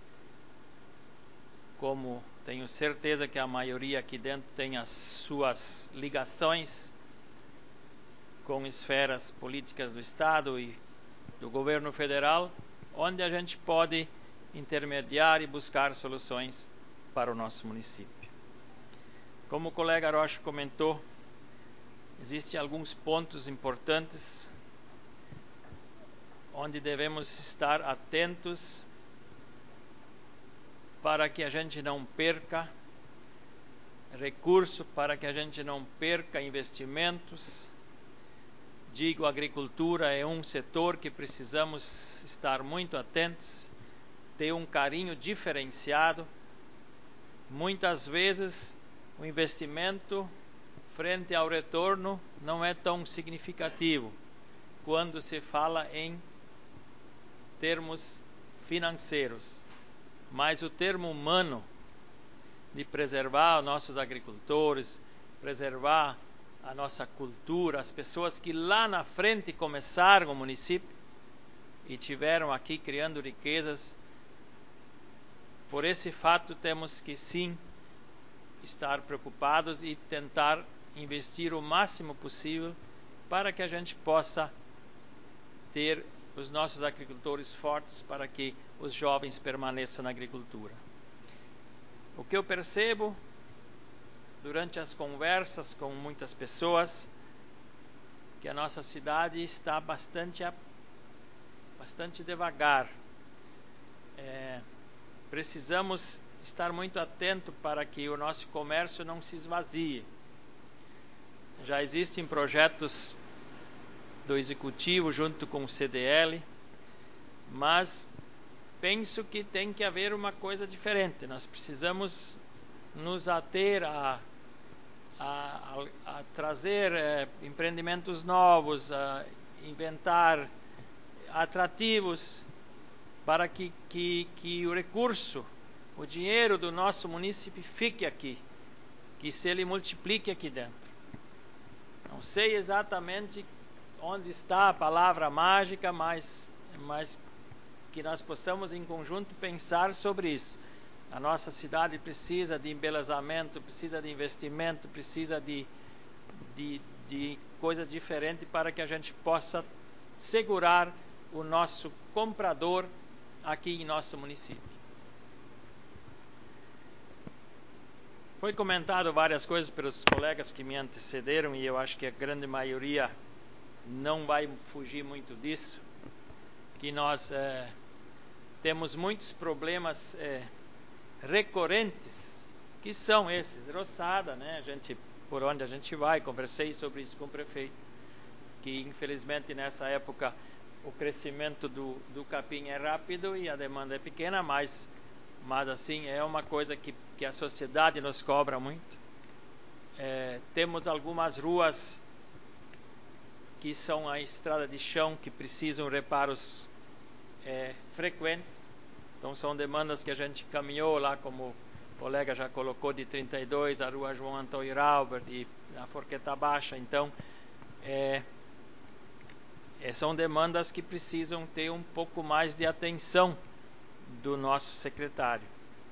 como tenho certeza que a maioria aqui dentro tem as suas ligações com esferas políticas do Estado e do governo federal, onde a gente pode intermediar e buscar soluções para o nosso município. Como o colega Rocha comentou, existem alguns pontos importantes onde devemos estar atentos para que a gente não perca recurso, para que a gente não perca investimentos. Digo, a agricultura é um setor que precisamos estar muito atentos, ter um carinho diferenciado. Muitas vezes o investimento frente ao retorno não é tão significativo quando se fala em termos financeiros, mas o termo humano de preservar os nossos agricultores, preservar a nossa cultura, as pessoas que lá na frente começaram o município e tiveram aqui criando riquezas. Por esse fato temos que sim estar preocupados e tentar investir o máximo possível para que a gente possa ter os nossos agricultores fortes, para que os jovens permaneçam na agricultura. O que eu percebo durante as conversas com muitas pessoas, que a nossa cidade está bastante, bastante devagar. É, precisamos estar muito atentos para que o nosso comércio não se esvazie. Já existem projetos do Executivo junto com o C D L, mas penso que tem que haver uma coisa diferente. Nós precisamos nos ater a, a, a, a trazer é, empreendimentos novos, a inventar atrativos para que, que, que o recurso, o dinheiro do nosso município fique aqui, que se ele multiplique aqui dentro. Não sei exatamente onde está a palavra mágica, mas mas que nós possamos em conjunto pensar sobre isso. A nossa cidade precisa de embelezamento, precisa de investimento, precisa de, de, de coisa diferente para que a gente possa segurar o nosso comprador aqui em nosso município. Foi comentado várias coisas pelos colegas que me antecederam e eu acho que a grande maioria não vai fugir muito disso, que nós é, temos muitos problemas é, recorrentes, que são esses, roçada, né? A gente, por onde a gente vai, conversei sobre isso com o prefeito, que infelizmente nessa época o crescimento do, do capim é rápido e a demanda é pequena, mas, mas assim, é uma coisa que, que a sociedade nos cobra muito. É, temos algumas ruas que são a estrada de chão, que precisam reparos é, frequentes. Então são demandas que a gente caminhou lá, como o colega já colocou, de trinta e dois, a rua João Antônio Rauber, e a Forqueta Baixa. Então, é, é, são demandas que precisam ter um pouco mais de atenção do nosso secretário.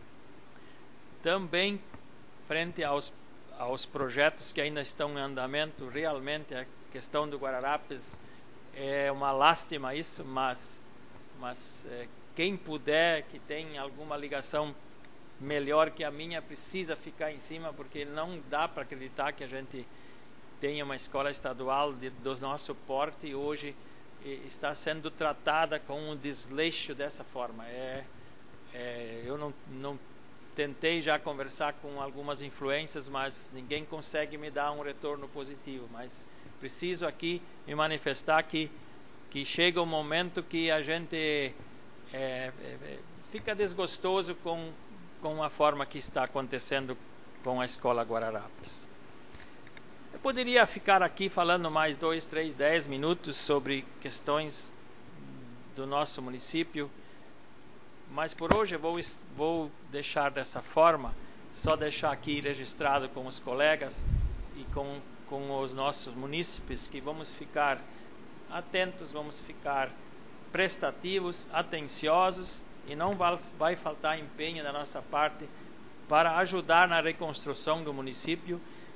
Também, frente aos, aos projetos que ainda estão em andamento, realmente a questão do Guararapes é uma lástima isso, mas, mas é, quem puder, que tem alguma ligação melhor que a minha, precisa ficar em cima, porque não dá para acreditar que a gente tenha uma escola estadual de, do nosso porte e hoje e, está sendo tratada com um desleixo dessa forma. É, é, eu não, não tentei já conversar com algumas influências, mas ninguém consegue me dar um retorno positivo. Mas preciso aqui me manifestar que, que chega um momento que a gente é, é, fica desgostoso com, com a forma que está acontecendo com a Escola Guararapes. Eu poderia ficar aqui falando mais dois, três, dez minutos sobre questões do nosso município, mas por hoje eu vou, vou deixar dessa forma, só deixar aqui registrado com os colegas e com, com os nossos munícipes que vamos ficar atentos, vamos ficar prestativos, atenciosos e não vai, vai faltar empenho da nossa parte para ajudar na reconstrução do município.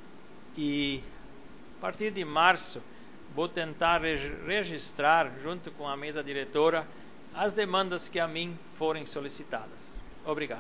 E a partir de março vou tentar registrar junto com a mesa diretora as demandas que a mim forem solicitadas. Obrigado.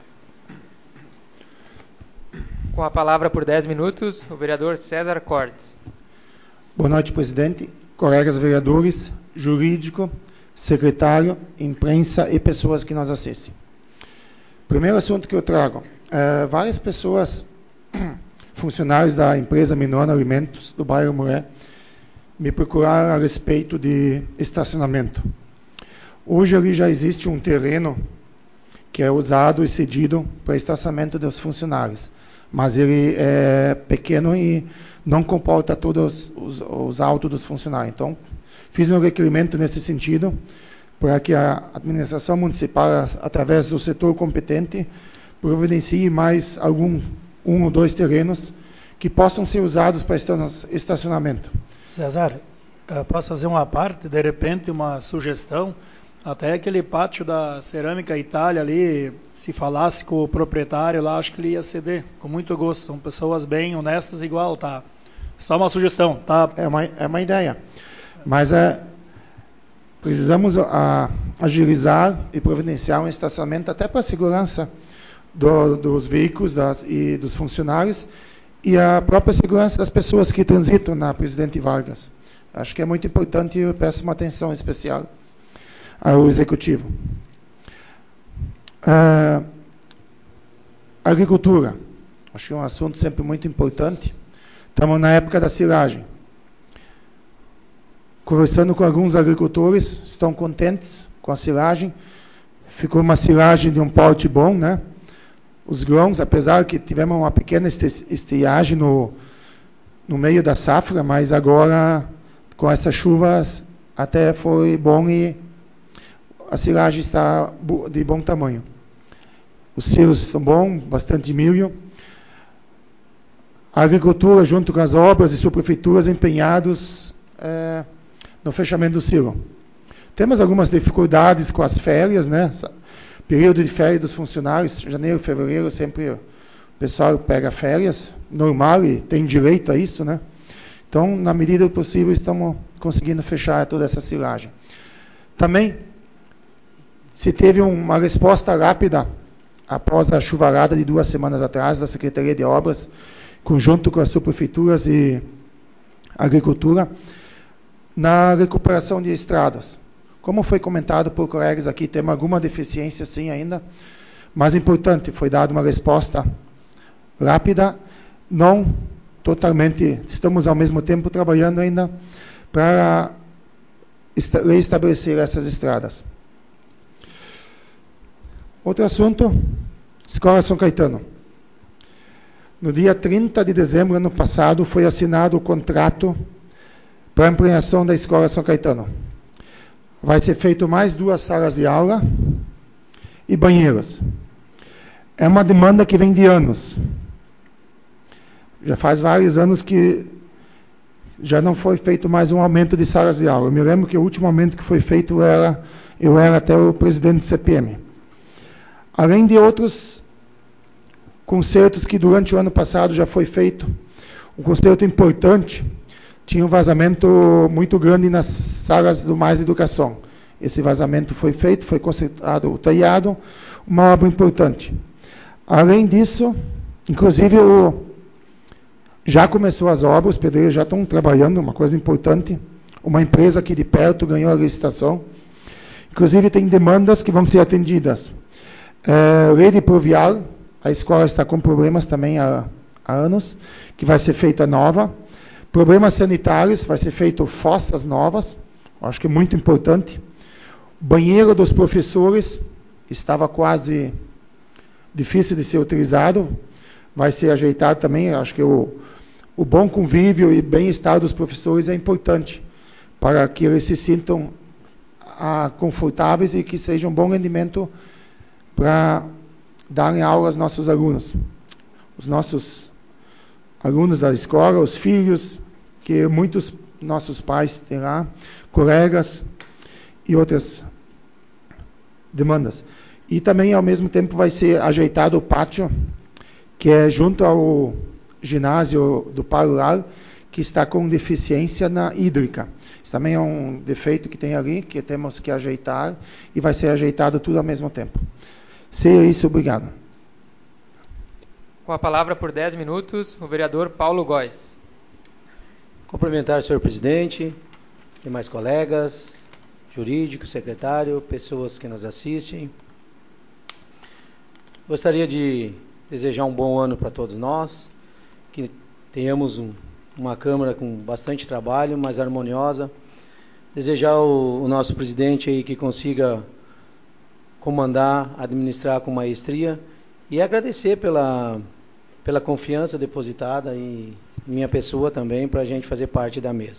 Com a palavra por dez minutos, o vereador César Cortes. Boa noite, presidente, colegas vereadores, jurídico, secretário, imprensa e pessoas que nos assistem. Primeiro assunto que eu trago. É, várias pessoas, funcionários da empresa Minona Alimentos, do bairro Muré, me procuraram a respeito de estacionamento. Hoje ali já existe um terreno que é usado e cedido para estacionamento dos funcionários, mas ele é pequeno e não comporta todos os, os autos dos funcionários. Então, fiz um requerimento nesse sentido, para que a administração municipal, através do setor competente, providencie mais algum, um ou dois terrenos que possam ser usados para estacionamento. César, posso fazer uma parte, de repente, uma sugestão? Até aquele pátio da Cerâmica Itália ali, se falasse com o proprietário lá, acho que ele ia ceder, com muito gosto. São pessoas bem honestas igual, tá? Só uma sugestão, tá? É uma, é uma ideia. Mas é, precisamos a, agilizar e providenciar um estacionamento até para a segurança do, dos veículos das, e dos funcionários e a própria segurança das pessoas que transitam na Presidente Vargas. Acho que é muito importante e eu peço uma atenção especial ao Executivo. A agricultura, acho que é um assunto sempre muito importante. Estamos na época da silagem. Conversando com alguns agricultores, estão contentes com a silagem. Ficou uma silagem de um porte bom, né? Os grãos, apesar que tivemos uma pequena estiagem no, no meio da safra, mas agora, com essas chuvas, até foi bom e a silagem está de bom tamanho. Os silos estão bons, bastante milho. A agricultura, junto com as obras e subprefeituras empenhados é, no fechamento do silo. Temos algumas dificuldades com as férias, né? Período de férias dos funcionários, janeiro, fevereiro, sempre o pessoal pega férias, normal, e tem direito a isso, né? Então, na medida do possível, estamos conseguindo fechar toda essa silagem. Também, se teve uma resposta rápida após a chuvarada de duas semanas atrás da Secretaria de Obras, conjunto com as subprefeituras e agricultura, na recuperação de estradas. Como foi comentado por colegas aqui, temos alguma deficiência sim ainda, mas importante, foi dada uma resposta rápida, não totalmente, estamos ao mesmo tempo trabalhando ainda para restabelecer essas estradas. Outro assunto, Escola São Caetano. No dia trinta de dezembro do ano passado, foi assinado o contrato para a ampliação da Escola São Caetano. Vai ser feito mais duas salas de aula e banheiros. É uma demanda que vem de anos. Já faz vários anos que já não foi feito mais um aumento de salas de aula. Eu me lembro que o último aumento que foi feito era, eu era até o presidente do C P M. Além de outros concertos que durante o ano passado já foi feito, um concerto importante, tinha um vazamento muito grande nas salas do Mais Educação. Esse vazamento foi feito, foi consertado o telhado, uma obra importante. Além disso, inclusive, o, já começou as obras, os pedreiros já estão trabalhando, uma coisa importante. Uma empresa aqui de perto ganhou a licitação. Inclusive, tem demandas que vão ser atendidas. É, rede pluvial, a escola está com problemas também há, há anos, que vai ser feita nova. Problemas sanitários, vai ser feito fossas novas, acho que é muito importante. Banheiro dos professores, estava quase difícil de ser utilizado, vai ser ajeitado também. Acho que o, o bom convívio e bem-estar dos professores é importante, para que eles se sintam ah, confortáveis e que seja um bom rendimento para darem aula aos nossos alunos. Os nossos alunos da escola, os filhos, que muitos nossos pais têm lá, colegas e outras demandas. E também, ao mesmo tempo, vai ser ajeitado o pátio, que é junto ao ginásio do Parular, que está com deficiência na hídrica. Isso também é um defeito que tem ali, que temos que ajeitar, e vai ser ajeitado tudo ao mesmo tempo. Seria isso, obrigado. Com a palavra por dez minutos, o vereador Paulo Góes. Cumprimentar o senhor presidente, demais colegas, jurídico, secretário, pessoas que nos assistem. Gostaria de desejar um bom ano para todos nós, que tenhamos um, uma Câmara com bastante trabalho, mais harmoniosa. Desejar o, o nosso presidente aí que consiga comandar, administrar com maestria, e agradecer pela, pela confiança depositada em minha pessoa também, para a gente fazer parte da mesa.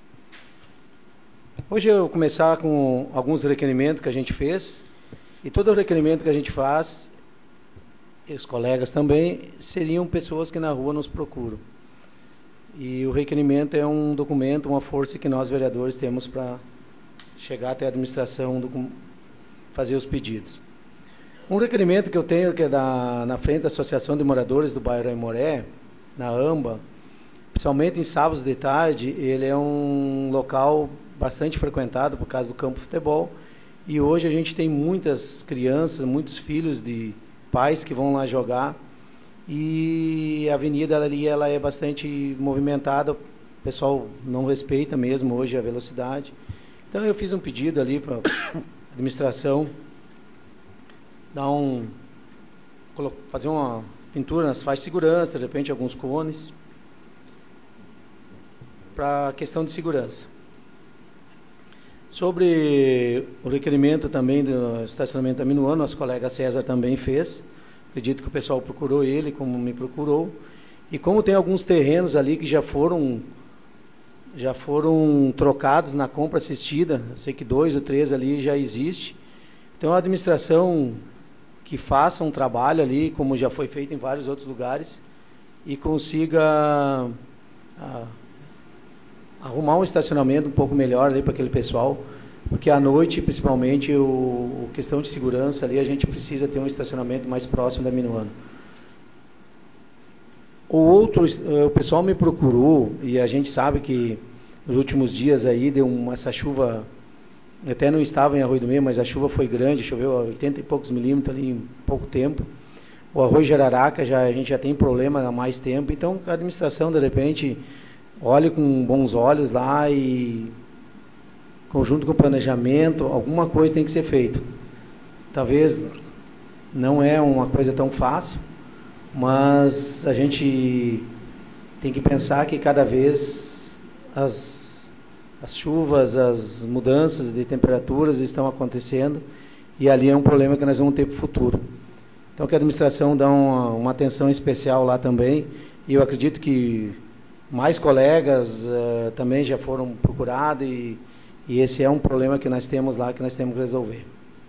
Hoje eu vou começar com alguns requerimentos que a gente fez, e todo o requerimento que a gente faz, e os colegas também, seriam pessoas que na rua nos procuram. E o requerimento é um documento, uma força que nós vereadores temos para chegar até a administração, do, fazer os pedidos. Um requerimento que eu tenho, que é da, na frente da Associação de Moradores do bairro Aimoré, na AMBA, principalmente em sábados de tarde, ele é um local bastante frequentado por causa do campo de futebol, e hoje a gente tem muitas crianças, muitos filhos de pais que vão lá jogar, e a avenida ali ela é bastante movimentada, o pessoal não respeita mesmo hoje a velocidade. Então eu fiz um pedido ali para a administração dar um, fazer uma pintura nas faixas de segurança, de repente alguns cones, para a questão de segurança. Sobre o requerimento também do estacionamento da Minuano, nosso colega César também fez. Acredito que o pessoal procurou ele, como me procurou. E como tem alguns terrenos ali que já foram, já foram trocados na compra assistida, eu sei que dois ou três ali já existe. Então a administração que faça um trabalho ali, como já foi feito em vários outros lugares, e consiga a, arrumar um estacionamento um pouco melhor ali para aquele pessoal, porque à noite, principalmente, o, a questão de segurança ali, a gente precisa ter um estacionamento mais próximo da Minuano. O outro, o pessoal me procurou, e a gente sabe que nos últimos dias aí deu uma, essa chuva, até não estava em Arroio do Meio, mas a chuva foi grande, choveu oitenta e poucos milímetros ali em pouco tempo. O Arroio Jararaca, já, a gente já tem problema há mais tempo, então a administração, de repente, olhe com bons olhos lá e, conjunto com o planejamento, alguma coisa tem que ser feito. Talvez não é uma coisa tão fácil, mas a gente tem que pensar que cada vez as, as chuvas, as mudanças de temperaturas estão acontecendo e ali é um problema que nós vamos ter para o futuro. Então que a administração dá uma, uma atenção especial lá também, e eu acredito que mais colegas uh, também já foram procurados e, e esse é um problema que nós temos lá, que nós temos que resolver.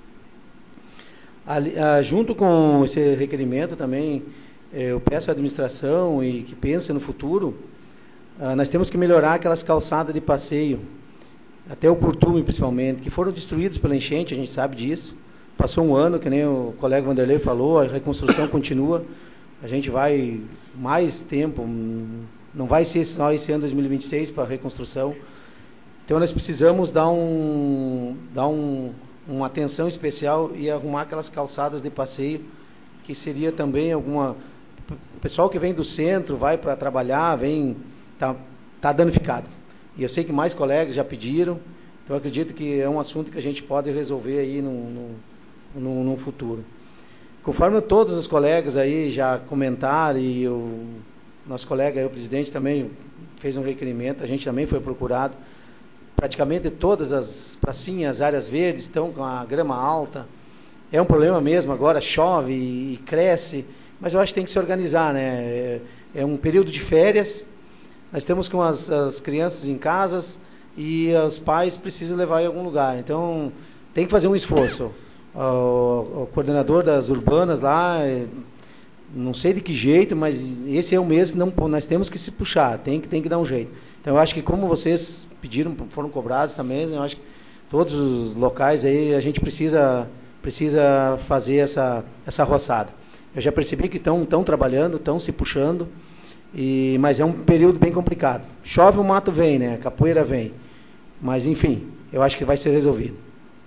Ali, uh, junto com esse requerimento também, eu peço à administração e que pense no futuro, uh, nós temos que melhorar aquelas calçadas de passeio, até o Curtume principalmente, que foram destruídas pela enchente, a gente sabe disso. Passou um ano, que nem o colega Vanderlei falou, a reconstrução continua, a gente vai mais tempo, não vai ser só esse ano dois mil e vinte e seis para a reconstrução. Então nós precisamos dar, um, dar um, uma atenção especial e arrumar aquelas calçadas de passeio, que seria também alguma... O pessoal que vem do centro, vai para trabalhar, vem, tá, tá danificado. E eu sei que mais colegas já pediram, então eu acredito que é um assunto que a gente pode resolver aí no, no, no, no futuro. Conforme todos os colegas aí já comentaram, e o nosso colega aí, o presidente, também fez um requerimento, a gente também foi procurado, praticamente todas as pracinhas, áreas verdes estão com a grama alta, é um problema mesmo, agora chove e cresce, mas eu acho que tem que se organizar, né? É, é um período de férias, nós estamos com as, as crianças em casas e os pais precisam levar em algum lugar, então tem que fazer um esforço. O, o coordenador das urbanas lá, não sei de que jeito, mas esse é o mês que não, nós temos que se puxar, tem que, tem que dar um jeito. Então eu acho que como vocês pediram, foram cobrados também, eu acho que todos os locais aí a gente precisa, precisa fazer essa, essa roçada. Eu já percebi que estão estão trabalhando, estão se puxando, e, mas é um período bem complicado. Chove, o mato vem, né? A capoeira vem. Mas enfim, eu acho que vai ser resolvido.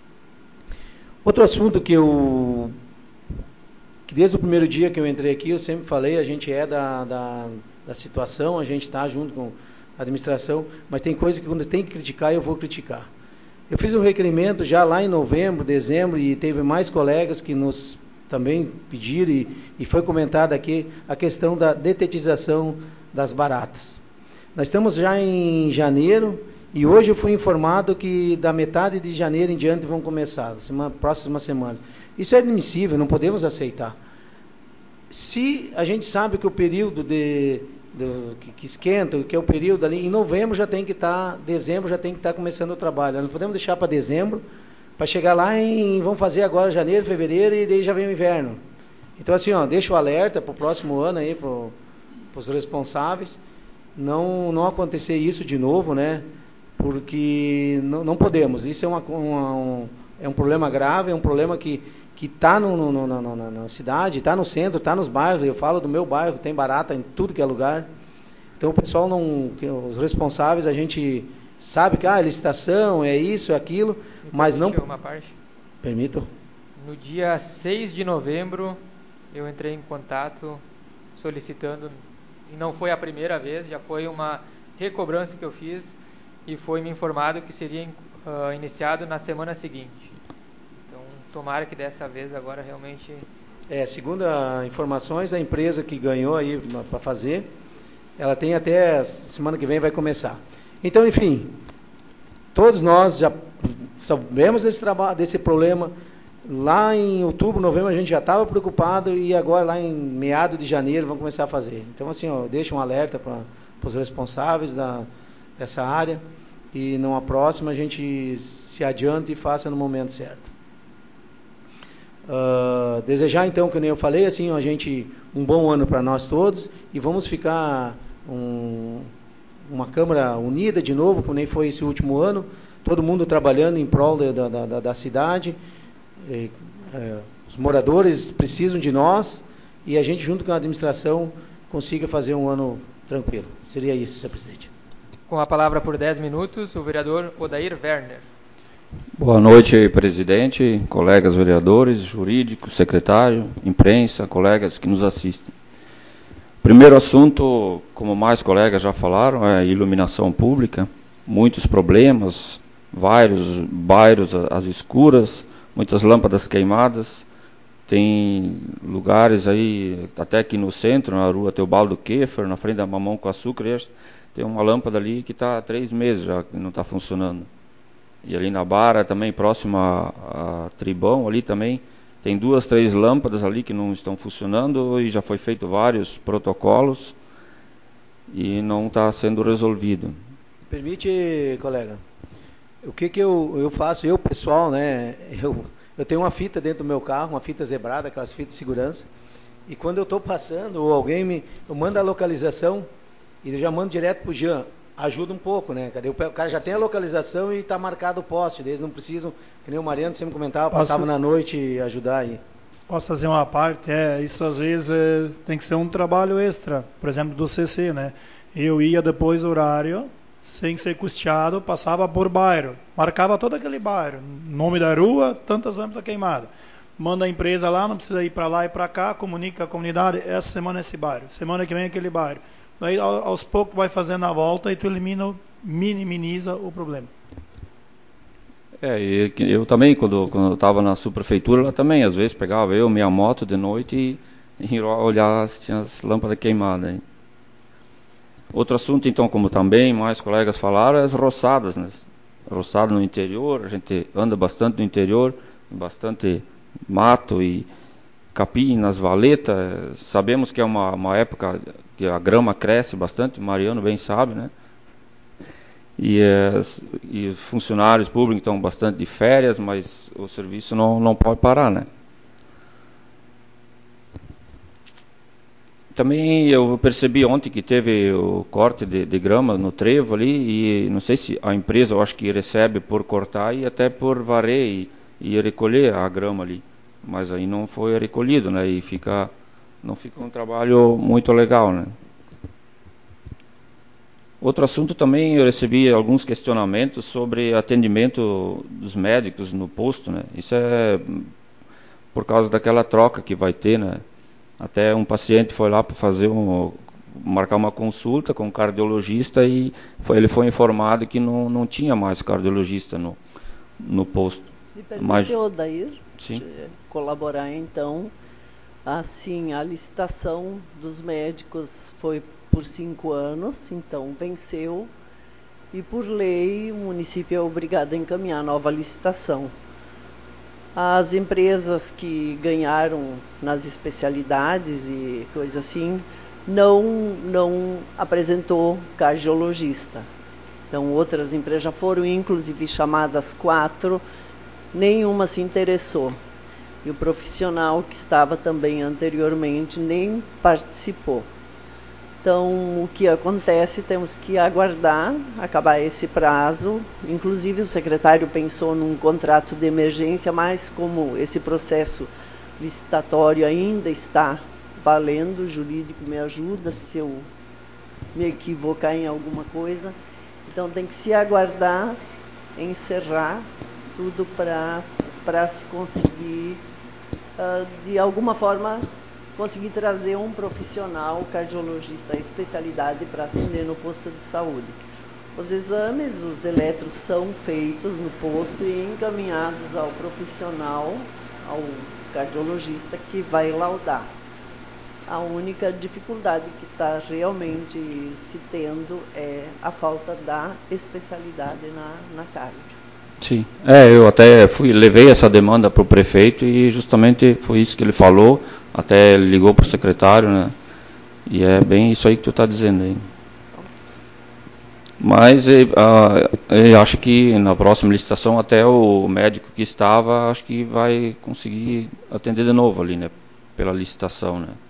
Outro assunto que eu, que desde o primeiro dia que eu entrei aqui, eu sempre falei, a gente é da, da, da situação, a gente está junto com a administração, mas tem coisa que quando tem que criticar, eu vou criticar. Eu fiz um requerimento já lá em novembro, dezembro, e teve mais colegas que nos também pediram, e, e foi comentada aqui a questão da detetização das baratas. Nós estamos já em janeiro, e hoje eu fui informado que da metade de janeiro em diante vão começar, semana, próximas semanas. Isso é admissível, não podemos aceitar. Se a gente sabe que o período de, de, que, que esquenta, que é o período ali, em novembro já tem que estar, dezembro já tem que estar começando o trabalho. Nós não podemos deixar para dezembro, para chegar lá em, vamos fazer agora janeiro, fevereiro, e daí já vem o inverno. Então assim, ó, deixa o alerta para o próximo ano aí, para os responsáveis, não, não acontecer isso de novo, né? Porque não, não podemos. Isso é, uma, uma, um, é um problema grave, é um problema que está na, na cidade, está no centro, está nos bairros. Eu falo do meu bairro, tem barata em tudo que é lugar. Então o pessoal, não, os responsáveis, a gente sabe que ah, licitação, é isso, é aquilo, me mas não... uma parte? Permito. No dia seis de novembro, eu entrei em contato solicitando, e não foi a primeira vez, já foi uma recobrança que eu fiz, e foi me informado que seria uh, iniciado na semana seguinte. Então, tomara que dessa vez agora realmente... É, segundo as informações, a empresa que ganhou aí para fazer, ela tem até semana que vem vai começar. Então, enfim, todos nós já sabemos desse trabalho, desse problema. Lá em outubro, novembro, a gente já estava preocupado e agora lá em meados de janeiro vamos começar a fazer. Então, assim, ó, deixa um alerta para os responsáveis da, dessa área e numa próxima a gente se adiante e faça no momento certo. Uh, desejar então, que nem eu falei, assim, a gente, um bom ano para nós todos e vamos ficar um, uma Câmara unida de novo, como nem foi esse último ano, todo mundo trabalhando em prol da, da, da, da cidade. E, é, os moradores precisam de nós e a gente, junto com a administração, consiga fazer um ano tranquilo. Seria isso, senhor presidente. Com a palavra por dez minutos, o vereador Odair Werner. Boa noite, presidente, colegas vereadores, jurídicos, secretário, imprensa, colegas que nos assistem. Primeiro assunto, como mais colegas já falaram, é a iluminação pública. Muitos problemas, vários bairros às escuras, muitas lâmpadas queimadas. Tem lugares aí, até aqui no centro, na rua Teobaldo Keffer, na frente da Mamão com Açúcar, tem uma lâmpada ali que está há três meses já que não está funcionando. E ali na Barra também, próximo a, a Tribão, ali também tem duas, três lâmpadas ali que não estão funcionando e já foi feito vários protocolos e não está sendo resolvido. Permite, colega, o que que eu, eu faço, eu pessoal, né, eu, eu tenho uma fita dentro do meu carro, uma fita zebrada, aquelas fitas de segurança, e quando eu estou passando, ou alguém me, eu mando a localização, e eu já mando direto para o Jean, ajuda um pouco, né? Cadê? O cara já tem a localização e está marcado o poste, eles não precisam, que nem o Mariano sempre comentava, passava Posso... na noite e ajudar aí. Posso fazer uma parte? É, isso às vezes é, tem que ser um trabalho extra, por exemplo, do C C, né? Eu ia depois do horário, sem ser custeado, passava por bairro, marcava todo aquele bairro, nome da rua, tantas lâmpadas queimadas. Manda a empresa lá, não precisa ir para lá e para cá, comunica a comunidade, essa semana esse bairro, semana que vem aquele bairro. Daí aos poucos vai fazendo a volta e tu elimina, minimiza o problema. É, e eu também, quando, quando eu estava na subprefeitura, lá também, às vezes pegava eu, minha moto de noite e, e olhar se tinha as lâmpadas queimadas. Hein. Outro assunto, então, como também mais colegas falaram, é as roçadas, né? Roçada no interior, a gente anda bastante no interior, bastante mato e capim nas valetas. Sabemos que é uma, uma época que a grama cresce bastante, o Mariano bem sabe, né? E, é, e funcionários públicos estão bastante de férias, mas o serviço não, não pode parar, né? Também eu percebi ontem que teve o corte de, de grama no trevo ali, e não sei se a empresa, eu acho que recebe por cortar e até por varrer e, e recolher a grama ali, mas aí não foi recolhido, né? E fica, não fica um trabalho muito legal, né? Outro assunto também, eu recebi alguns questionamentos sobre atendimento dos médicos no posto, né? Isso é por causa daquela troca que vai ter, né? Até um paciente foi lá para fazer um, marcar uma consulta com um cardiologista e foi, ele foi informado que não, não tinha mais cardiologista no, no posto. Me permite, Mas, Odair, sim. colaborar então. Assim, a licitação dos médicos foi por cinco anos, então venceu, e por lei o município é obrigado a encaminhar a nova licitação. As empresas que ganharam nas especialidades e coisa assim, não, não apresentou cardiologista. Então outras empresas já foram inclusive chamadas quatro, nenhuma se interessou. E o profissional que estava também anteriormente nem participou. Então, o que acontece, temos que aguardar, acabar esse prazo. Inclusive, o secretário pensou num contrato de emergência, mas como esse processo licitatório ainda está valendo, o jurídico me ajuda se eu me equivocar em alguma coisa. Então, tem que se aguardar, encerrar tudo para para se conseguir, uh, de alguma forma, conseguir trazer um profissional cardiologista, a especialidade para atender no posto de saúde. Os exames, os eletros são feitos no posto e encaminhados ao profissional, ao cardiologista que vai laudar. A única dificuldade que está realmente se tendo é a falta da especialidade na, na cardio. Sim, é, eu até fui, levei essa demanda para o prefeito e justamente foi isso que ele falou, até ele ligou para o secretário, né? E é bem isso aí que tu está dizendo aí. Mas eu, eu acho que na próxima licitação até o médico que estava, acho que vai conseguir atender de novo ali, né? Pela licitação, né?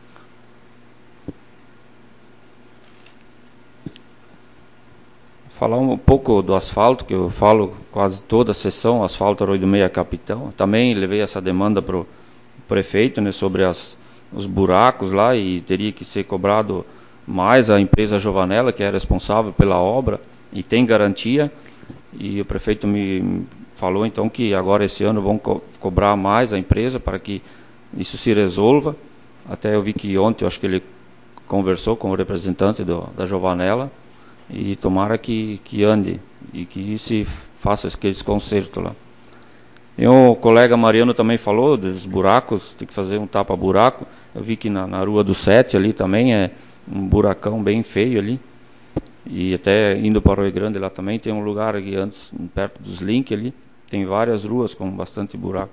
falar um pouco do asfalto, que eu falo quase toda a sessão, asfalto Arroio do Meio Capitão. Também levei essa demanda para o prefeito, né, sobre as, os buracos lá, e teria que ser cobrado mais a empresa Jovanella, que é responsável pela obra e tem garantia. E o prefeito me falou então que agora esse ano vão co cobrar mais a empresa para que isso se resolva. Até eu vi que ontem, eu acho que ele conversou com o representante do, da Jovanella, e tomara que, que ande e que se faça aqueles consertos lá. E o colega Mariano também falou dos buracos, tem que fazer um tapa-buraco. Eu vi que na, na Rua do Sete ali também é um buracão bem feio ali. E até indo para o Rio Grande lá também tem um lugar aqui antes, perto dos Link ali, tem várias ruas com bastante buraco.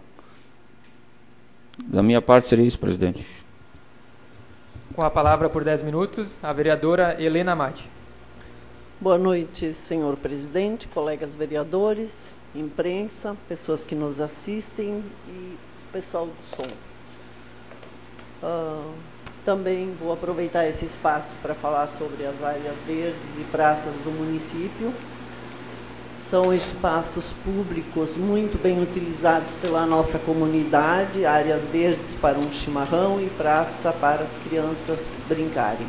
Da minha parte seria isso, presidente. Com a palavra por dez minutos, a vereadora Helena Matti. Boa noite, senhor presidente, colegas vereadores, imprensa, pessoas que nos assistem e pessoal do som. Uh, também vou aproveitar esse espaço para falar sobre as áreas verdes e praças do município. São espaços públicos muito bem utilizados pela nossa comunidade, áreas verdes para um chimarrão e praça para as crianças brincarem.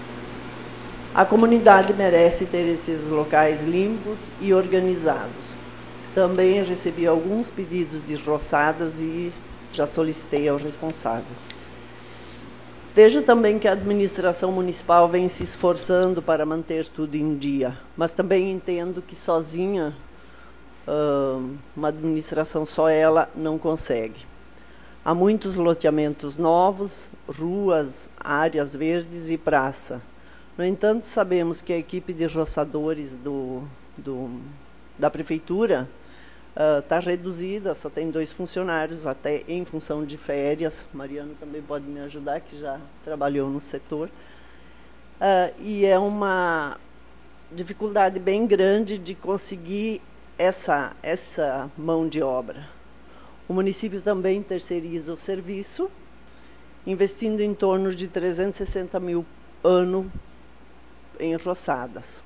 A comunidade merece ter esses locais limpos e organizados. Também recebi alguns pedidos de roçadas e já solicitei ao responsável. Vejo também que a administração municipal vem se esforçando para manter tudo em dia, mas também entendo que sozinha, uma administração só ela não consegue. Há muitos loteamentos novos, ruas, áreas verdes e praça. No entanto, sabemos que a equipe de roçadores do, do, da prefeitura está uh, reduzida, só tem dois funcionários, até em função de férias. Mariano também pode me ajudar, que já trabalhou no setor. Uh, e é uma dificuldade bem grande de conseguir essa, essa mão de obra. O município também terceiriza o serviço, investindo em torno de trezentos e sessenta mil ano em roçadas.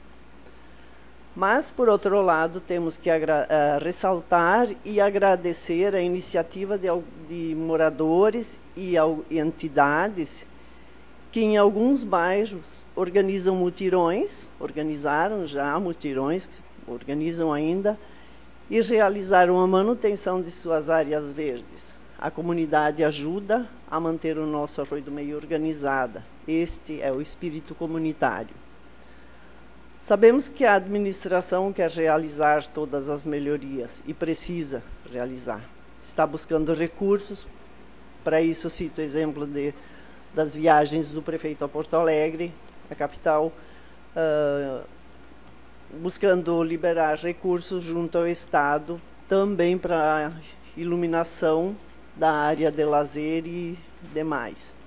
Mas, por outro lado, temos que uh, ressaltar e agradecer a iniciativa de, de moradores e, e entidades que em alguns bairros organizam mutirões, organizaram já mutirões, organizam ainda, e realizaram a manutenção de suas áreas verdes. A comunidade ajuda a manter o nosso Arroio do Meio organizada. Este é o espírito comunitário. Sabemos que a administração quer realizar todas as melhorias e precisa realizar. Está buscando recursos. Para isso, cito o exemplo de, das viagens do prefeito a Porto Alegre, a capital, uh, buscando liberar recursos junto ao Estado, também para iluminação da área de lazer e demais.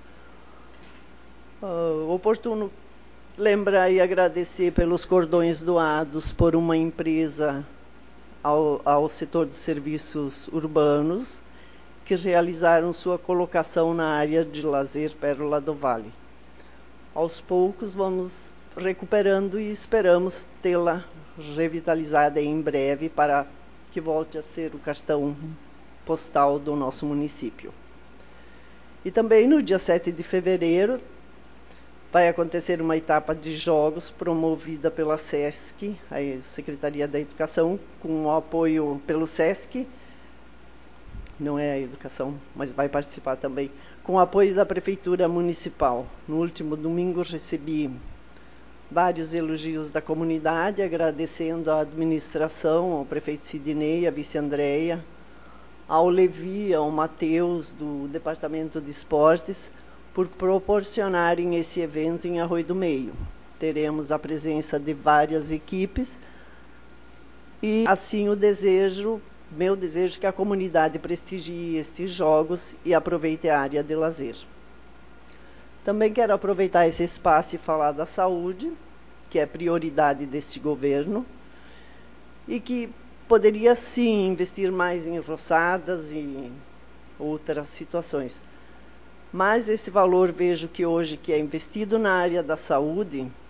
Uh, oportuno lembrar e agradecer pelos cordões doados por uma empresa ao, ao setor de serviços urbanos, que realizaram sua colocação na área de lazer Pérola do Vale. Aos poucos vamos recuperando e esperamos tê-la revitalizada em breve para que volte a ser o cartão postal do nosso município. E também no dia sete de fevereiro vai acontecer uma etapa de jogos promovida pela SESC, a Secretaria da Educação, com o apoio pelo SESC, não é a educação, mas vai participar também, com o apoio da Prefeitura Municipal. No último domingo recebi vários elogios da comunidade, agradecendo à administração, ao prefeito Sidney, à vice Andréia, ao Levi, ao Matheus, do Departamento de Esportes, por proporcionarem esse evento em Arroio do Meio. Teremos a presença de várias equipes e assim o desejo, meu desejo é que a comunidade prestigie estes jogos e aproveite a área de lazer. Também quero aproveitar esse espaço e falar da saúde, que é prioridade deste governo e que poderia sim investir mais em roçadas e outras situações. Mas esse valor vejo que hoje que é investido na área da saúde,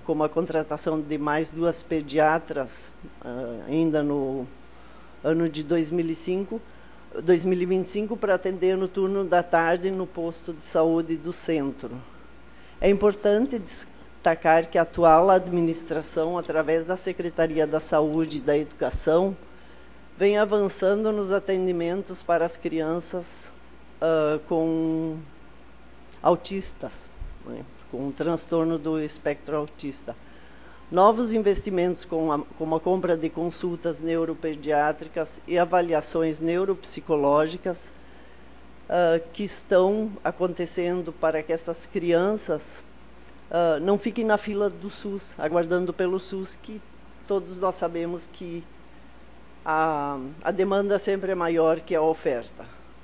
como a contratação de mais duas pediatras, uh, ainda no ano de dois mil e cinco, dois mil e vinte e cinco, para atender no turno da tarde no posto de saúde do centro. É importante destacar que a atual administração, através da Secretaria da Saúde e da Educação, vem avançando nos atendimentos para as crianças uh, com autistas, né, com um transtorno do espectro autista. Novos investimentos com a, como a compra de consultas neuropediátricas e avaliações neuropsicológicas uh, que estão acontecendo para que essas crianças uh, não fiquem na fila do SUS, aguardando pelo SUS, que todos nós sabemos que a, a demanda sempre é maior que a oferta.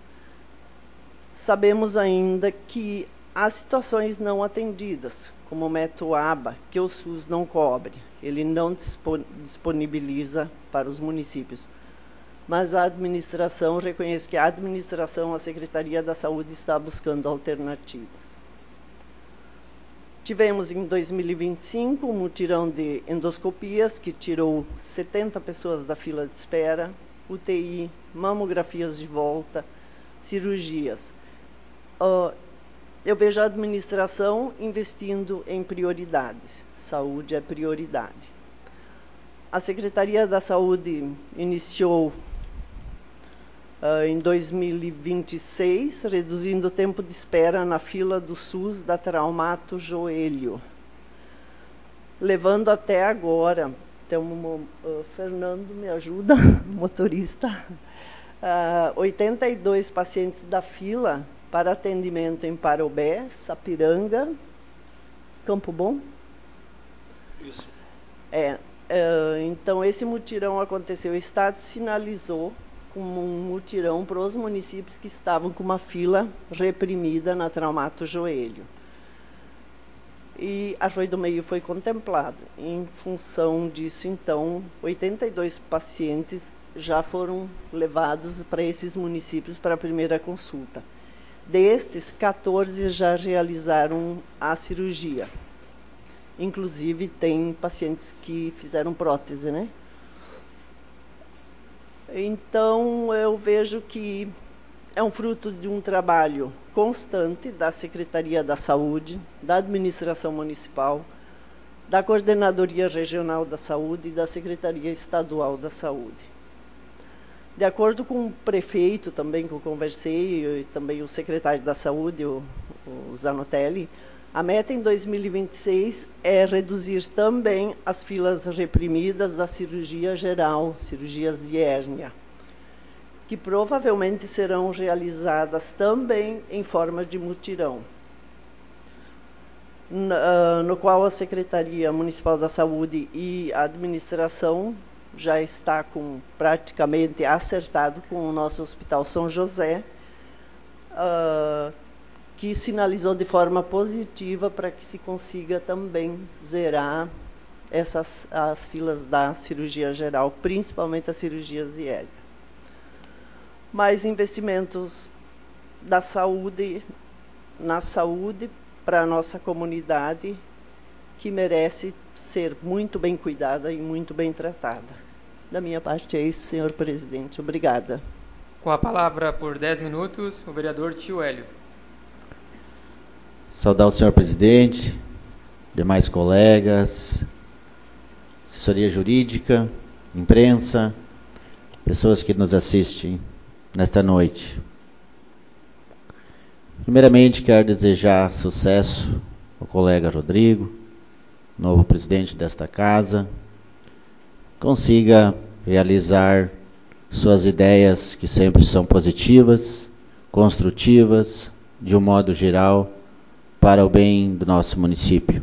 Sabemos ainda que há situações não atendidas, como o método A B A, que o SUS não cobre, ele não disponibiliza para os municípios. Mas a administração, reconhece que a administração, a Secretaria da Saúde está buscando alternativas. Tivemos em dois mil e vinte e cinco um mutirão de endoscopias, que tirou setenta pessoas da fila de espera, U T I, mamografias de volta, cirurgias. Uh, Eu vejo a administração investindo em prioridades. Saúde é prioridade. A Secretaria da Saúde iniciou uh, em dois mil e vinte e seis, reduzindo o tempo de espera na fila do SUS da Traumato Joelho, levando até agora, tem um, uh, Fernando, me ajuda, motorista, uh, oitenta e dois pacientes da fila para atendimento em Parobé, Sapiranga, Campo Bom. Isso. É, é, então, esse mutirão aconteceu. O Estado sinalizou como um mutirão para os municípios que estavam com uma fila reprimida na Traumato Joelho. E Arroio do Meio foi contemplado. Em função disso, então, oitenta e dois pacientes já foram levados para esses municípios para a primeira consulta. Destes, quatorze já realizaram a cirurgia. Inclusive, tem pacientes que fizeram prótese, né? Então, eu vejo que é um fruto de um trabalho constante da Secretaria da Saúde, da Administração Municipal, da Coordenadoria Regional da Saúde e da Secretaria Estadual da Saúde. De acordo com o prefeito também, que eu conversei, e também o secretário da Saúde, o, o Zanotelli, a meta em dois mil e vinte e seis é reduzir também as filas reprimidas da cirurgia geral, cirurgias de hérnia, que provavelmente serão realizadas também em forma de mutirão, no, no qual a Secretaria Municipal da Saúde e a administração já está com, praticamente acertado com o nosso Hospital São José, uh, que sinalizou de forma positiva para que se consiga também zerar essas, as filas da cirurgia geral, principalmente as cirurgias de hérnia. Mais investimentos da saúde, na saúde para a nossa comunidade, que merece ser muito bem cuidada e muito bem tratada. Da minha parte é isso, senhor presidente. Obrigada. Com a palavra por dez minutos, o vereador Tio Hélio. Saudar o senhor presidente, demais colegas, assessoria jurídica, imprensa, pessoas que nos assistem nesta noite. Primeiramente, quero desejar sucesso ao colega Rodrigo, novo presidente desta casa, consiga realizar suas ideias, que sempre são positivas, construtivas, de um modo geral, para o bem do nosso município.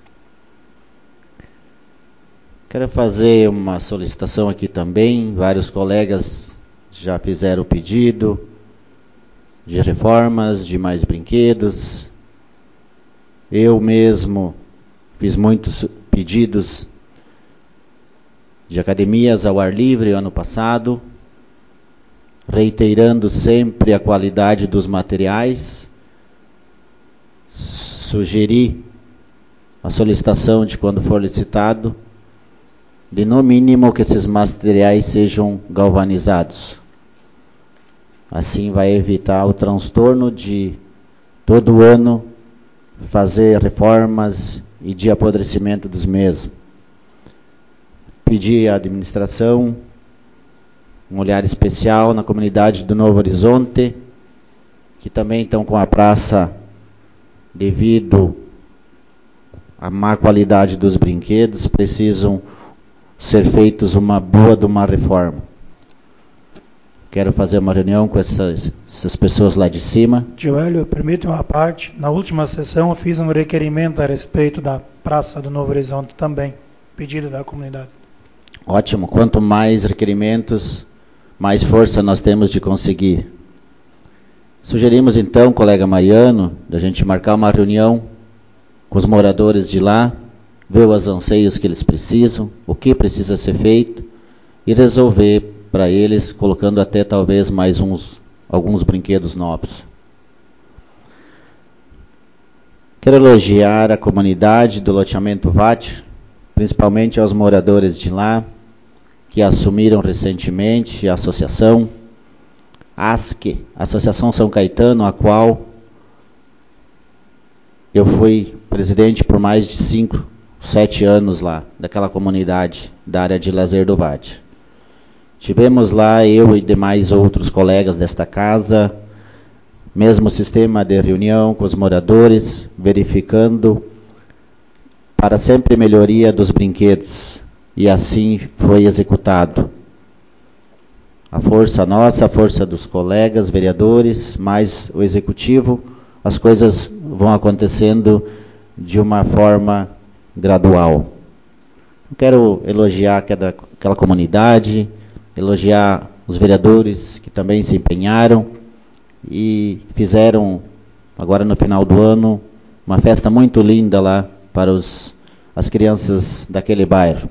Quero fazer uma solicitação aqui também. Vários colegas já fizeram o pedido de reformas, de mais brinquedos. Eu mesmo fiz muitos pedidos de academias ao ar livre ano passado, reiterando sempre a qualidade dos materiais. Sugeri a solicitação de quando for licitado, de no mínimo que esses materiais sejam galvanizados. Assim vai evitar o transtorno de todo ano fazer reformas e de apodrecimento dos mesmos. Pedir à administração um olhar especial na comunidade do Novo Horizonte, que também estão com a praça devido à má qualidade dos brinquedos, precisam ser feitos uma boa de uma reforma. Quero fazer uma reunião com essas, essas pessoas lá de cima. Joelho, permite uma parte. Na última sessão eu fiz um requerimento a respeito da Praça do Novo Horizonte também, pedido da comunidade. Ótimo. Quanto mais requerimentos, mais força nós temos de conseguir. Sugerimos então, colega Mariano, da gente marcar uma reunião com os moradores de lá, ver os anseios que eles precisam, o que precisa ser feito e resolver para eles, colocando até talvez mais uns, alguns brinquedos novos. Quero elogiar a comunidade do loteamento V A T, principalmente aos moradores de lá, que assumiram recentemente a associação A S C, Associação São Caetano, a qual eu fui presidente por mais de cinco, sete anos lá, daquela comunidade da área de lazer do V A T. Tivemos lá, eu e demais outros colegas desta casa, mesmo sistema de reunião com os moradores, verificando para sempre melhoria dos brinquedos. E assim foi executado. A força nossa, a força dos colegas, vereadores, mais o executivo, as coisas vão acontecendo de uma forma gradual. Quero elogiar aquela, aquela comunidade, elogiar os vereadores que também se empenharam e fizeram, agora no final do ano, uma festa muito linda lá para os, as crianças daquele bairro.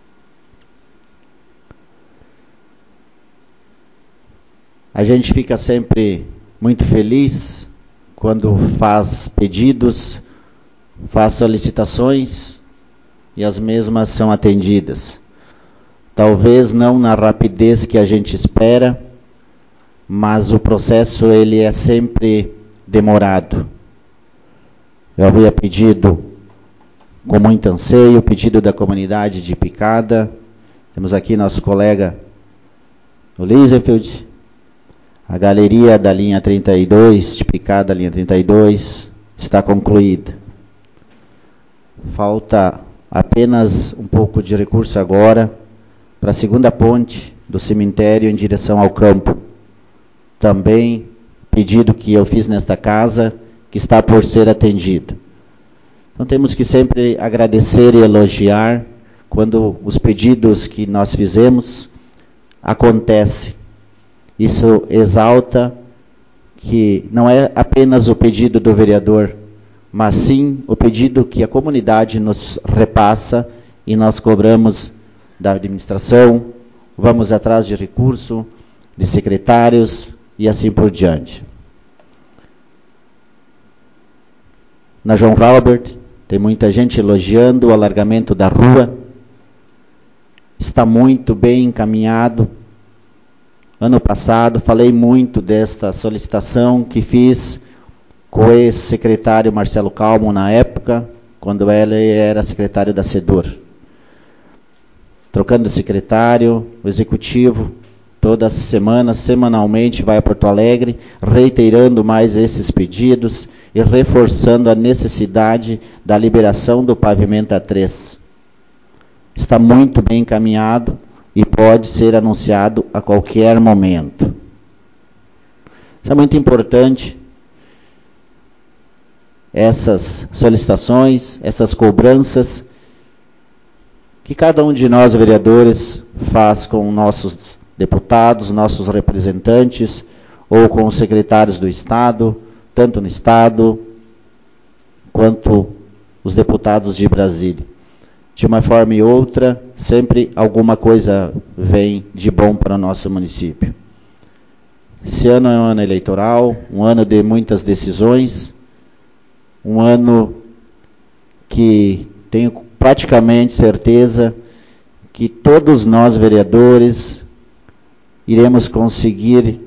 A gente fica sempre muito feliz quando faz pedidos, faz solicitações e as mesmas são atendidas. Talvez não na rapidez que a gente espera, mas o processo ele é sempre demorado. Eu havia pedido com muito anseio, pedido da comunidade de Picada. Temos aqui nosso colega o Lisenfeld. A galeria da linha trinta e dois, de Picada, linha trinta e dois, está concluída. Falta apenas um pouco de recurso agora para a segunda ponte do cemitério em direção ao campo. Também pedido que eu fiz nesta casa, que está por ser atendido. Então temos que sempre agradecer e elogiar quando os pedidos que nós fizemos acontecem. Isso exalta que não é apenas o pedido do vereador, mas sim o pedido que a comunidade nos repassa e nós cobramos da administração, vamos atrás de recurso, de secretários e assim por diante. Na João Robert, tem muita gente elogiando o alargamento da rua, está muito bem encaminhado. Ano passado falei muito desta solicitação que fiz com o ex-secretário Marcelo Calmo na época, quando ele era secretário da SEDUR. Trocando de secretário, o executivo, todas as semanas, semanalmente, vai a Porto Alegre, reiterando mais esses pedidos e reforçando a necessidade da liberação do pavimento A três. Está muito bem encaminhado e pode ser anunciado a qualquer momento. Isso é muito importante. Essas solicitações, essas cobranças, que cada um de nós, vereadores, faz com nossos deputados, nossos representantes, ou com os secretários do Estado, tanto no Estado, quanto os deputados de Brasília. De uma forma e outra, sempre alguma coisa vem de bom para o nosso município. Esse ano é um ano eleitoral, um ano de muitas decisões, um ano que tenho praticamente certeza que todos nós, vereadores, iremos conseguir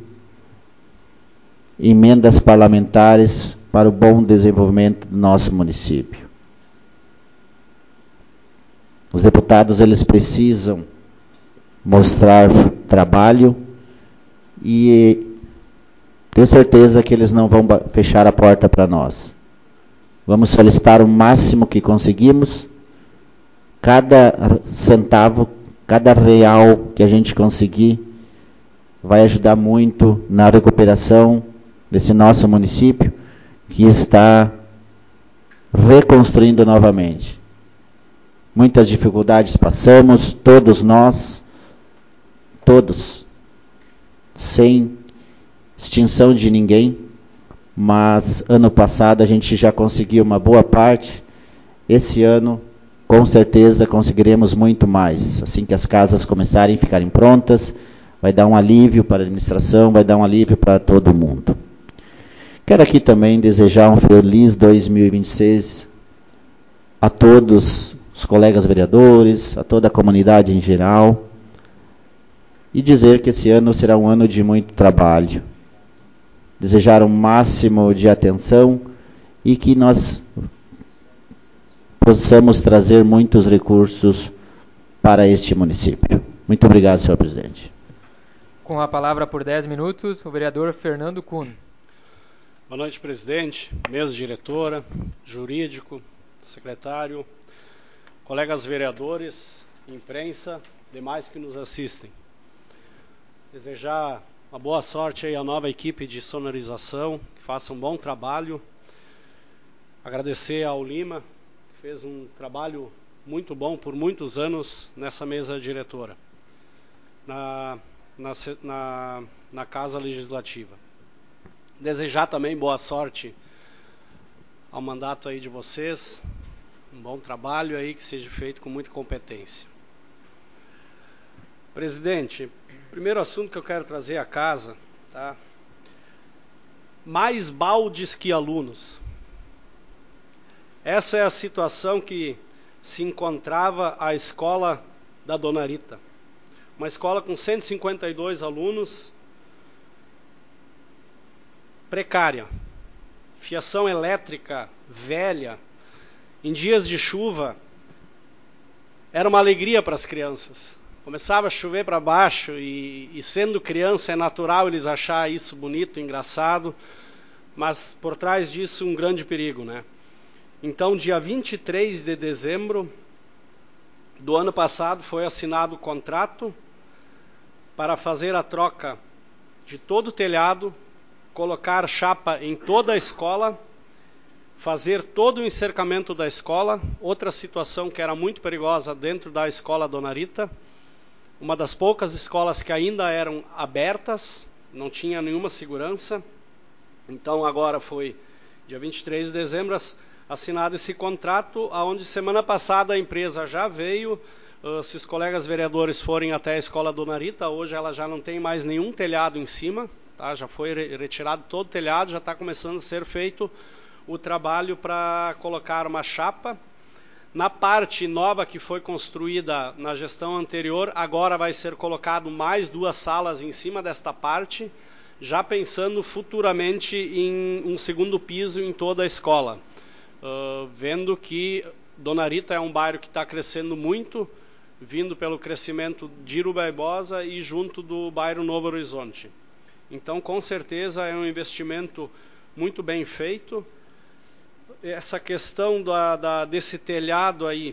emendas parlamentares para o bom desenvolvimento do nosso município. Os deputados, eles precisam mostrar trabalho e tenho certeza que eles não vão fechar a porta para nós. Vamos solicitar o máximo que conseguimos. Cada centavo, cada real que a gente conseguir vai ajudar muito na recuperação desse nosso município que está reconstruindo novamente. Muitas dificuldades passamos, todos nós, todos, sem extinção de ninguém, mas ano passado a gente já conseguiu uma boa parte. Esse ano, com certeza, conseguiremos muito mais. Assim que as casas começarem a ficarem prontas, vai dar um alívio para a administração, vai dar um alívio para todo mundo. Quero aqui também desejar um feliz dois mil e vinte e seis a todos os colegas vereadores, a toda a comunidade em geral, e dizer que esse ano será um ano de muito trabalho. Desejar o máximo de atenção e que nós possamos trazer muitos recursos para este município. Muito obrigado, senhor presidente. Com a palavra por dez minutos, o vereador Fernando Kuhn. Boa noite, presidente, mesa diretora, jurídico, secretário, colegas vereadores, imprensa, demais que nos assistem. Desejar uma boa sorte aí à nova equipe de sonorização, que faça um bom trabalho. Agradecer ao Lima, que fez um trabalho muito bom por muitos anos nessa mesa diretora, na, na, na, na Casa Legislativa. Desejar também boa sorte ao mandato aí de vocês, um bom trabalho aí que seja feito com muita competência. Presidente, o primeiro assunto que eu quero trazer à casa, tá? Mais baldes que alunos. Essa é a situação que se encontrava a escola da Dona Rita. Uma escola com cento e cinquenta e dois alunos, precária, fiação elétrica velha, em dias de chuva, era uma alegria para as crianças. Começava a chover para baixo e, e sendo criança é natural eles acharem isso bonito, engraçado, mas por trás disso um grande perigo, né? Então, dia vinte e três de dezembro do ano passado foi assinado o contrato para fazer a troca de todo o telhado, colocar chapa em toda a escola, fazer todo o encercamento da escola. Outra situação que era muito perigosa dentro da escola Dona Rita, uma das poucas escolas que ainda eram abertas, não tinha nenhuma segurança. Então agora foi dia vinte e três de dezembro assinado esse contrato, onde semana passada a empresa já veio. Uh, se os colegas vereadores forem até a escola Dona Rita, hoje ela já não tem mais nenhum telhado em cima, tá? Já foi re retirado todo o telhado, já está começando a ser feito o trabalho para colocar uma chapa. Na parte nova que foi construída na gestão anterior, agora vai ser colocado mais duas salas em cima desta parte, já pensando futuramente em um segundo piso em toda a escola. Uh, vendo que Dona Rita é um bairro que está crescendo muito, vindo pelo crescimento de Irubaibosa e junto do bairro Novo Horizonte. Então, com certeza, é um investimento muito bem feito. Essa questão da, da, desse telhado aí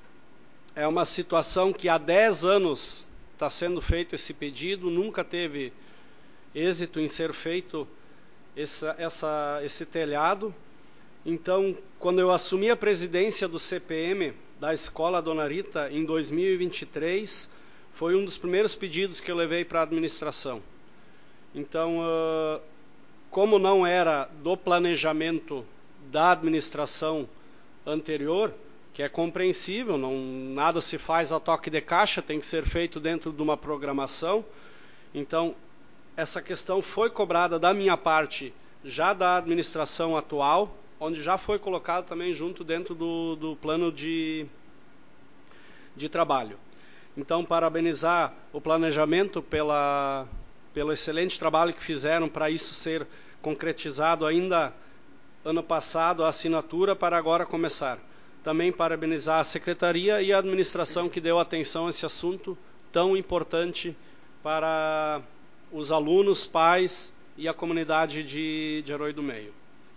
é uma situação que há dez anos está sendo feito esse pedido, nunca teve êxito em ser feito essa, essa, esse telhado. Então, quando eu assumi a presidência do C P M da Escola Dona Rita em dois mil e vinte e três, foi um dos primeiros pedidos que eu levei para a administração. Então, uh, como não era do planejamento da administração anterior, que é compreensível, não, nada se faz a toque de caixa, tem que ser feito dentro de uma programação. Então, essa questão foi cobrada da minha parte, já da administração atual, onde já foi colocado também junto dentro do, do plano de, de trabalho. Então, parabenizar o planejamento pela, pelo excelente trabalho que fizeram para isso ser concretizado ainda ano passado, a assinatura, para agora começar. Também parabenizar a Secretaria e a administração que deu atenção a esse assunto tão importante para os alunos, pais e a comunidade de, de Arroio do Meio.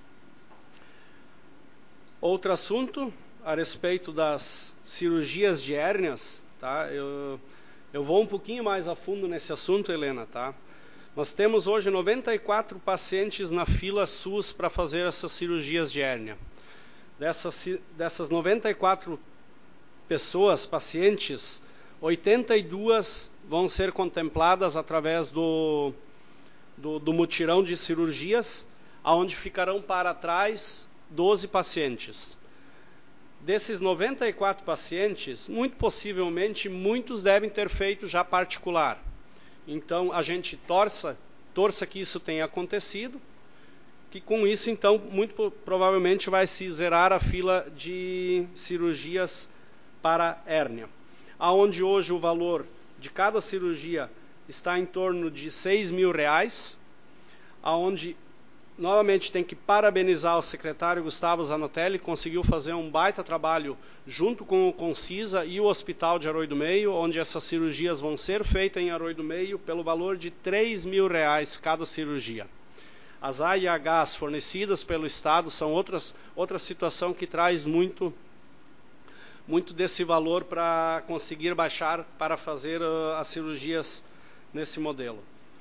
Outro assunto, a respeito das cirurgias de hérnias, tá? Eu, eu vou um pouquinho mais a fundo nesse assunto, Helena, tá? Nós temos hoje noventa e quatro pacientes na fila SUS para fazer essas cirurgias de hérnia. Dessas, dessas noventa e quatro pessoas, pacientes, oitenta e duas vão ser contempladas através do, do, do mutirão de cirurgias, onde ficarão para trás doze pacientes. Desses noventa e quatro pacientes, muito possivelmente, muitos devem ter feito já particular. Então, a gente torça, torça que isso tenha acontecido, que com isso, então, muito provavelmente vai se zerar a fila de cirurgias para hérnia. Aonde hoje o valor de cada cirurgia está em torno de seis mil reais, aonde novamente tem que parabenizar o secretário Gustavo Zanotelli, que conseguiu fazer um baita trabalho junto com o Concisa e o Hospital de Arroio do Meio, onde essas cirurgias vão ser feitas em Arroio do Meio pelo valor de três mil reais cada cirurgia. As A e Hs fornecidas pelo Estado são outras, outra situação que traz muito, muito desse valor para conseguir baixar para fazer uh, as cirurgias nesse modelo.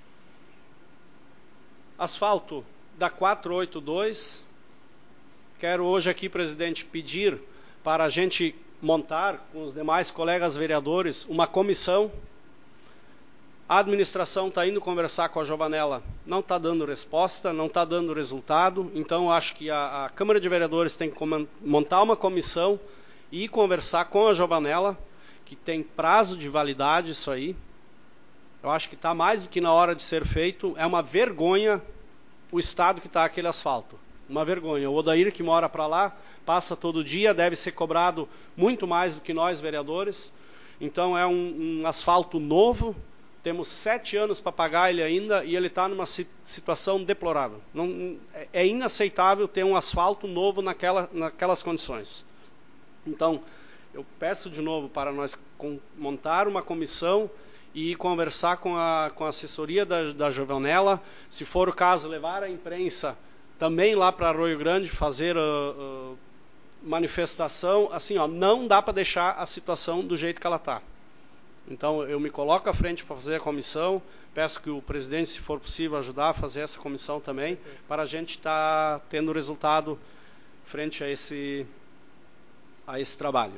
Asfalto da quatrocentos e oitenta e dois, quero hoje aqui, presidente, pedir para a gente montar com os demais colegas vereadores uma comissão. A administração está indo conversar com a Giovanella, não está dando resposta, não está dando resultado, então acho que a, a Câmara de Vereadores tem que montar uma comissão e conversar com a Giovanella, que tem prazo de validade isso aí. Eu acho que está mais do que na hora de ser feito. É uma vergonha o estado que está aquele asfalto. Uma vergonha. O Odair, que mora para lá, passa todo dia, deve ser cobrado muito mais do que nós, vereadores. Então é um, um asfalto novo, temos sete anos para pagar ele ainda e ele está numa situação deplorável. Não, é inaceitável ter um asfalto novo naquela, naquelas condições. Então, eu peço de novo para nós montar uma comissão e conversar com a, com a assessoria da, da Giovanella, se for o caso, levar a imprensa também lá para Arroio Grande, fazer uh, uh, manifestação. Assim, ó, não dá para deixar a situação do jeito que ela está. Então, eu me coloco à frente para fazer a comissão, peço que o presidente, se for possível, ajudar a fazer essa comissão também, para a gente estar tá tendo resultado frente a esse, a esse trabalho.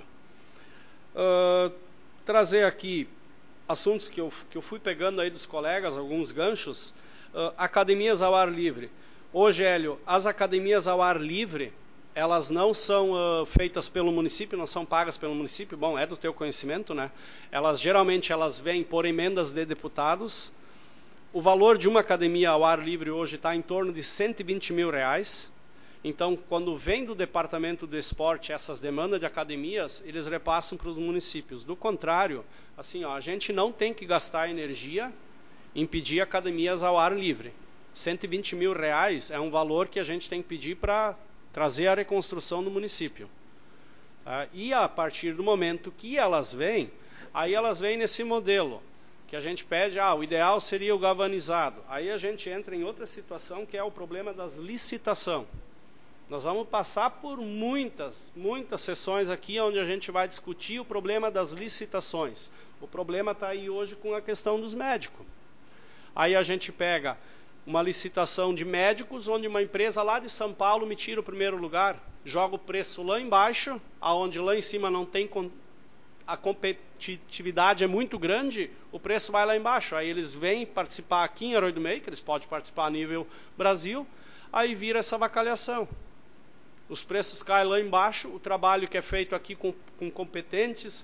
Uh, trazer aqui assuntos que eu, que eu fui pegando aí dos colegas, alguns ganchos. Uh, academias ao ar livre. Hoje, Hélio, as academias ao ar livre, elas não são uh, feitas pelo município, não são pagas pelo município, bom, é do teu conhecimento, né? Elas, geralmente, elas vêm por emendas de deputados. O valor de uma academia ao ar livre hoje está em torno de cento e vinte mil reais. Então, quando vem do Departamento do Esporte essas demandas de academias, eles repassam para os municípios. Do contrário, assim, ó, a gente não tem que gastar energia em pedir academias ao ar livre. cento e vinte mil reais é um valor que a gente tem que pedir para trazer a reconstrução do município. Tá? E a partir do momento que elas vêm, aí elas vêm nesse modelo, que a gente pede, ah, o ideal seria o galvanizado. Aí a gente entra em outra situação, que é o problema das licitações. Nós vamos passar por muitas, muitas sessões aqui onde a gente vai discutir o problema das licitações. O problema está aí hoje com a questão dos médicos. Aí a gente pega uma licitação de médicos, onde uma empresa lá de São Paulo me tira o primeiro lugar, joga o preço lá embaixo, aonde lá em cima não tem a competitividade é muito grande, o preço vai lá embaixo. Aí eles vêm participar aqui em Arroio do Meio, que eles podem participar a nível Brasil, aí vira essa avacalhação. Os preços caem lá embaixo, o trabalho que é feito aqui com, com competentes,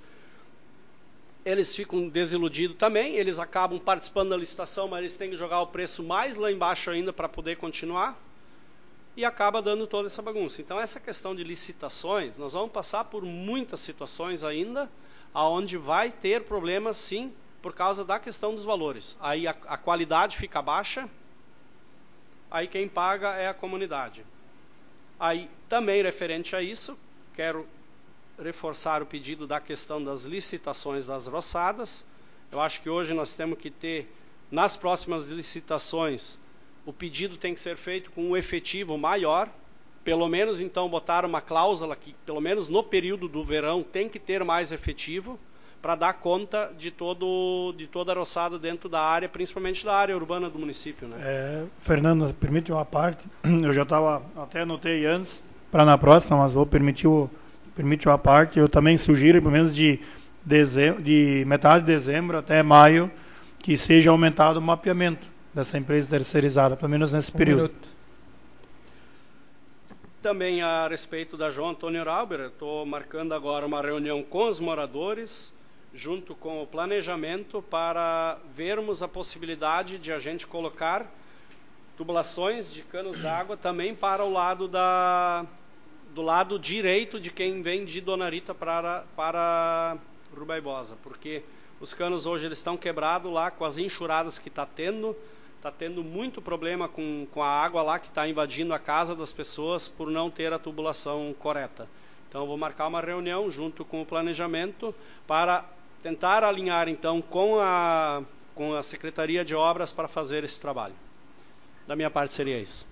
eles ficam desiludidos também, eles acabam participando da licitação, mas eles têm que jogar o preço mais lá embaixo ainda para poder continuar. e acaba dando toda essa bagunça. Então essa questão de licitações, nós vamos passar por muitas situações ainda, aonde vai ter problemas sim, por causa da questão dos valores. Aí a, a qualidade fica baixa, aí quem paga é a comunidade. Aí também referente a isso, quero reforçar o pedido da questão das licitações das roçadas. Eu acho que hoje nós temos que ter, nas próximas licitações, o pedido tem que ser feito com um efetivo maior, pelo menos então botar uma cláusula que, pelo menos no período do verão, tem que ter mais efetivo, para dar conta de, todo, de toda a roçada dentro da área, principalmente da área urbana do município. Né? É, Fernando, permite uma parte, eu já estava, até anotei antes, para na próxima, mas vou permitir, o, permite uma parte, eu também sugiro, pelo menos de, dezembro, de metade de dezembro até maio, que seja aumentado o mapeamento dessa empresa terceirizada, pelo menos nesse Um período. minuto. Também a respeito da João Antônio Rauber, estou marcando agora uma reunião com os moradores, junto com o planejamento, para vermos a possibilidade de a gente colocar tubulações de canos d'água também para o lado da, do lado direito de quem vem de Dona Rita para, para Rubaibosa, porque os canos hoje eles estão quebrados lá com as enxurradas que está tendo, está tendo muito problema com, com a água lá que está invadindo a casa das pessoas por não ter a tubulação correta. Então eu vou marcar uma reunião junto com o planejamento para tentar alinhar então com a, com a Secretaria de Obras para fazer esse trabalho. Da minha parte seria isso.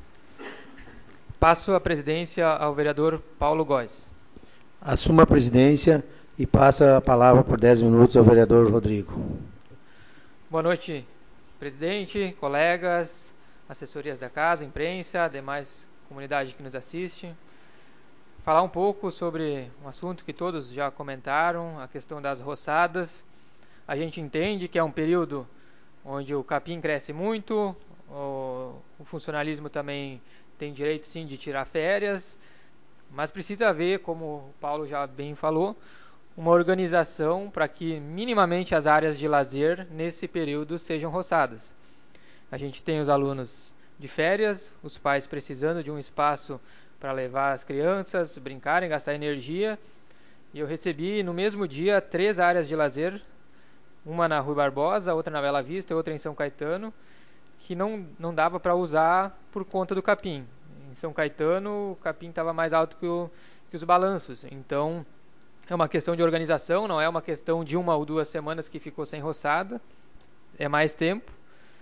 Passo a presidência ao vereador Paulo Góes. Assuma a presidência e passa a palavra por dez minutos ao vereador Rodrigo. Boa noite, presidente, colegas, assessorias da casa, imprensa, demais comunidade que nos assiste. Falar um pouco sobre um assunto que todos já comentaram, a questão das roçadas. A gente entende que é um período onde o capim cresce muito, o, o funcionalismo também tem direito sim de tirar férias, mas precisa haver, como o Paulo já bem falou, uma organização para que minimamente as áreas de lazer nesse período sejam roçadas. A gente tem os alunos de férias, os pais precisando de um espaço para levar as crianças, brincarem, gastar energia. E eu recebi no mesmo dia três áreas de lazer, uma na Rui Barbosa, outra na Bela Vista e outra em São Caetano, que não, não dava para usar por conta do capim. Em São Caetano o capim estava mais alto que, o, que os balanços. Então é uma questão de organização, não é uma questão de uma ou duas semanas que ficou sem roçada, é mais tempo.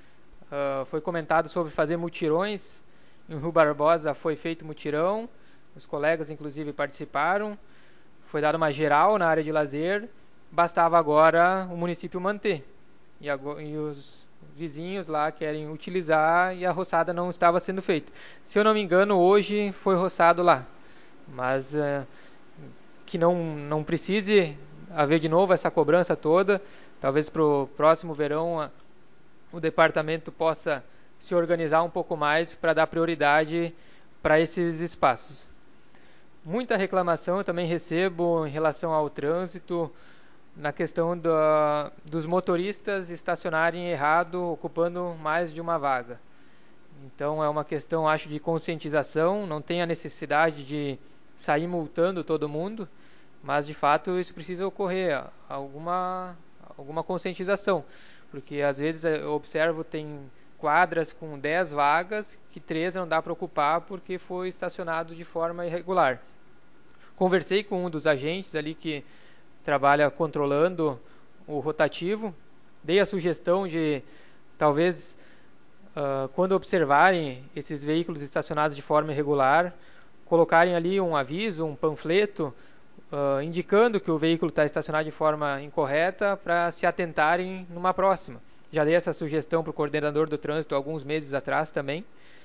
Uh, foi comentado sobre fazer mutirões. Em Rui Barbosa foi feito mutirão, os colegas inclusive participaram, foi dada uma geral na área de lazer, bastava agora o município manter. E, agora, e os vizinhos lá querem utilizar e a roçada não estava sendo feita. Se eu não me engano, hoje foi roçado lá, mas uh, que não, não precise haver de novo essa cobrança toda, talvez para o próximo verão a, o departamento possa se organizar um pouco mais para dar prioridade para esses espaços. Muita reclamação eu também recebo em relação ao trânsito, na questão da, dos motoristas estacionarem errado, ocupando mais de uma vaga. Então é uma questão, acho, de conscientização, não tem a necessidade de sair multando todo mundo, mas de fato isso precisa ocorrer, alguma, alguma conscientização, porque às vezes eu observo tem quadras com dez vagas, que três não dá para ocupar porque foi estacionado de forma irregular. Conversei com um dos agentes ali que trabalha controlando o rotativo, dei a sugestão de talvez uh, quando observarem esses veículos estacionados de forma irregular, colocarem ali um aviso, um panfleto, uh, indicando que o veículo está estacionado de forma incorreta para se atentarem numa próxima. Já dei essa sugestão para o coordenador do trânsito alguns meses atrás também.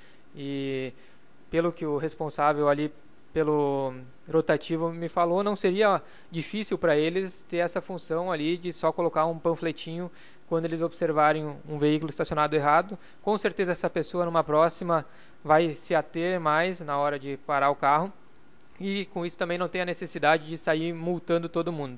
E pelo que o responsável ali pelo rotativo me falou, não seria difícil para eles ter essa função ali de só colocar um panfletinho quando eles observarem um veículo estacionado errado. Com certeza essa pessoa numa próxima vai se ater mais na hora de parar o carro. E com isso também não tem a necessidade de sair multando todo mundo.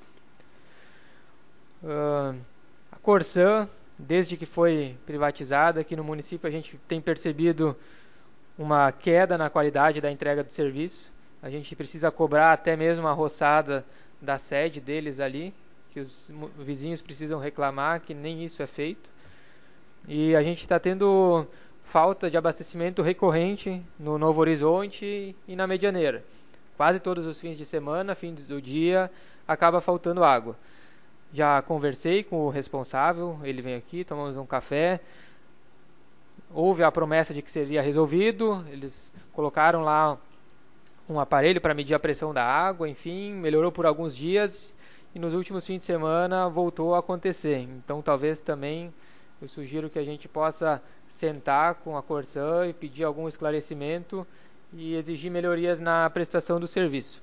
Uh, a Corsan, desde que foi privatizada aqui no município, a gente tem percebido uma queda na qualidade da entrega do serviço. A gente precisa cobrar até mesmo a roçada da sede deles ali, que os vizinhos precisam reclamar, que nem isso é feito. E a gente está tendo falta de abastecimento recorrente no Novo Horizonte e na Medianeira. Quase todos os fins de semana, fins do dia, acaba faltando água. Já conversei com o responsável, ele veio aqui, tomamos um café. Houve a promessa de que seria resolvido, eles colocaram lá um aparelho para medir a pressão da água, enfim, melhorou por alguns dias e nos últimos fins de semana voltou a acontecer. Então talvez também eu sugiro que a gente possa sentar com a Corsan e pedir algum esclarecimento e exigir melhorias na prestação do serviço.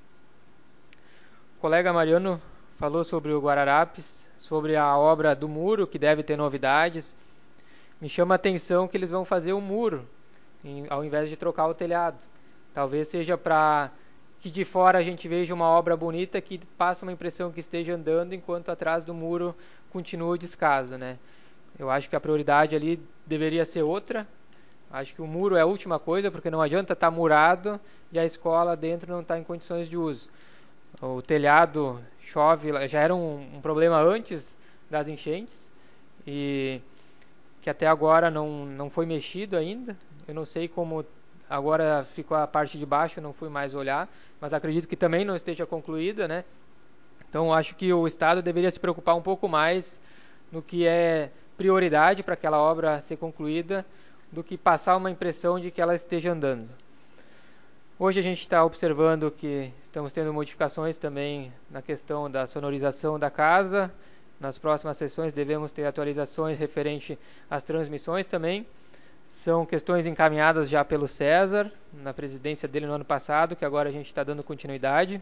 O colega Mariano falou sobre o Guararapes, sobre a obra do muro, que deve ter novidades. Me chama a atenção que eles vão fazer o muro, em, ao invés de trocar o telhado. Talvez seja para que de fora a gente veja uma obra bonita que passa uma impressão que esteja andando, enquanto atrás do muro continua o descaso, né? Eu acho que a prioridade ali deveria ser outra. Acho que o muro é a última coisa, porque não adianta estar murado e a escola dentro não está em condições de uso. O telhado chove, já era um, um problema antes das enchentes, e que até agora não, não foi mexido ainda. Eu não sei como agora ficou a parte de baixo, não fui mais olhar, mas acredito que também não esteja concluída, né? Então acho que o Estado deveria se preocupar um pouco mais no que é prioridade para aquela obra ser concluída, do que passar uma impressão de que ela esteja andando. Hoje a gente está observando que estamos tendo modificações também na questão da sonorização da casa. Nas próximas sessões devemos ter atualizações referente às transmissões também. São questões encaminhadas já pelo César, na presidência dele no ano passado, que agora a gente está dando continuidade.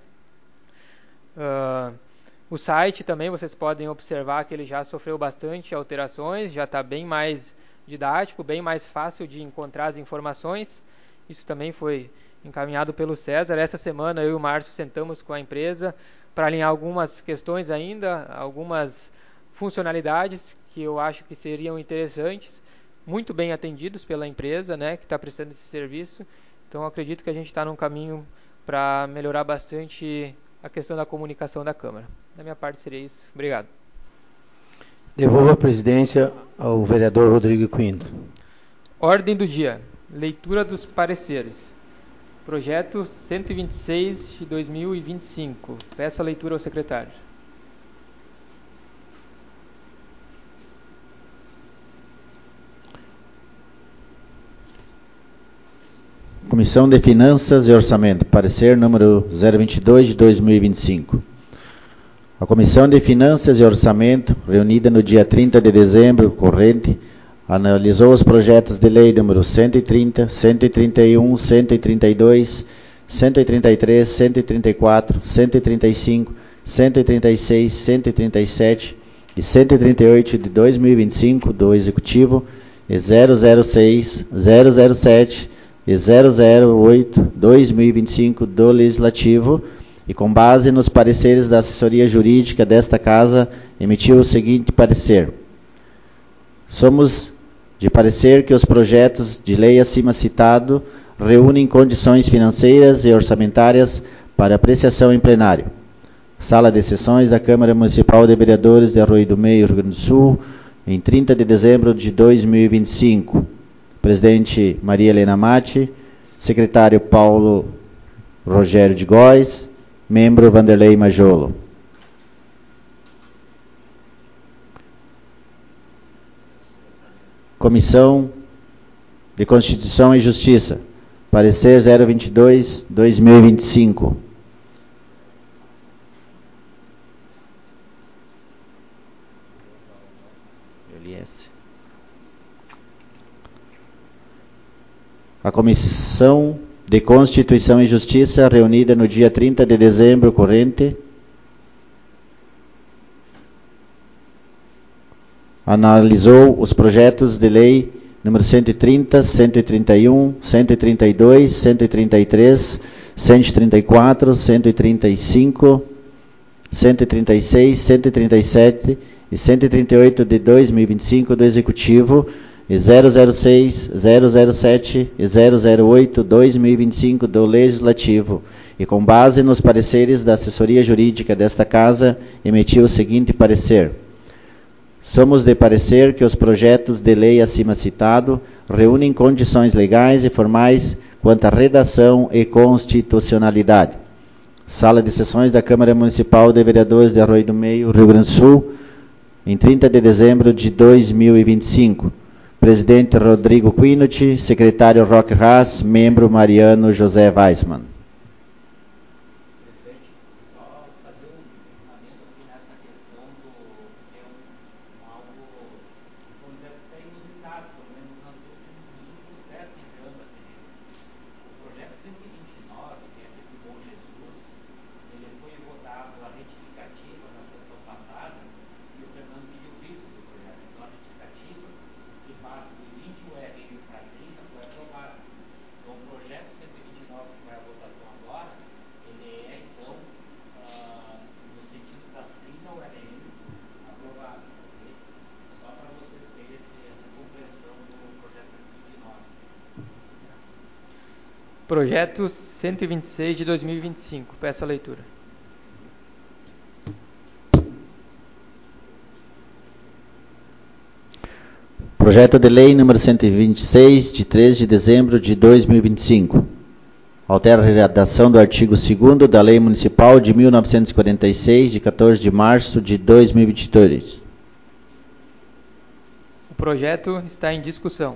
Uh, o site também, vocês podem observar que ele já sofreu bastante alterações, já está bem mais didático, bem mais fácil de encontrar as informações. Isso também foi encaminhado pelo César. Essa semana eu e o Márcio sentamos com a empresa para alinhar algumas questões ainda, algumas funcionalidades que eu acho que seriam interessantes, muito bem atendidos pela empresa, né, que está prestando esse serviço. Então acredito que a gente está num caminho para melhorar bastante a questão da comunicação da Câmara. Da minha parte seria isso. Obrigado. Devolvo a presidência ao vereador Rodrigo Quinto. Ordem do dia. Leitura dos pareceres. Projeto cento e vinte e seis de dois mil e vinte e cinco. Peço a leitura ao secretário. Comissão de Finanças e Orçamento. Parecer número zero vinte e dois de dois mil e vinte e cinco. A Comissão de Finanças e Orçamento, reunida no dia trinta de dezembro corrente, analisou os projetos de lei número cento e trinta, cento e trinta e um, cento e trinta e dois, cento e trinta e três, cento e trinta e quatro, cento e trinta e cinco, cento e trinta e seis, cento e trinta e sete e cento e trinta e oito de dois mil e vinte e cinco do Executivo e zero zero seis, zero zero sete e zero zero oito de dois mil e vinte e cinco do Legislativo, e com base nos pareceres da assessoria jurídica desta Casa, emitiu o seguinte parecer. Somos de parecer que os projetos de lei acima citado reúnem condições financeiras e orçamentárias para apreciação em plenário. Sala de Sessões da Câmara Municipal de Vereadores de Arroio do Meio, Rio Grande do Sul, em trinta de dezembro de dois mil e vinte e cinco. Presidente Maria Helena Matti, secretário Paulo Rogério de Góes, membro Vanderlei Majolo. Comissão de Constituição e Justiça. Parecer zero vinte e dois de dois mil e vinte e cinco. A Comissão de Constituição e Justiça, reunida no dia trinta de dezembro corrente, analisou os projetos de lei número cento e trinta, cento e trinta e um, cento e trinta e dois, cento e trinta e três, cento e trinta e quatro, cento e trinta e cinco, cento e trinta e seis, cento e trinta e sete e cento e trinta e oito de dois mil e vinte e cinco do Executivo, e zero zero seis, zero zero sete e zero zero oito, dois mil e vinte e cinco do Legislativo, e com base nos pareceres da assessoria jurídica desta Casa, emitiu o seguinte parecer. Somos de parecer que os projetos de lei acima citado reúnem condições legais e formais quanto à redação e constitucionalidade. Sala de Sessões da Câmara Municipal de Vereadores de Arroio do Meio, Rio Grande do Sul, em trinta de dezembro de dois mil e vinte e cinco. Presidente Rodrigo Quinucci, secretário Roque Haas, membro Mariano José Weissmann. Projeto cento e vinte e seis de dois mil e vinte e cinco. Peço a leitura. Projeto de Lei número cento e vinte e seis, de três de dezembro de dois mil e vinte e cinco. Altera a redação do artigo segundo da Lei Municipal de mil novecentos e quarenta e seis, de quatorze de março de dois mil e vinte e dois. O projeto está em discussão.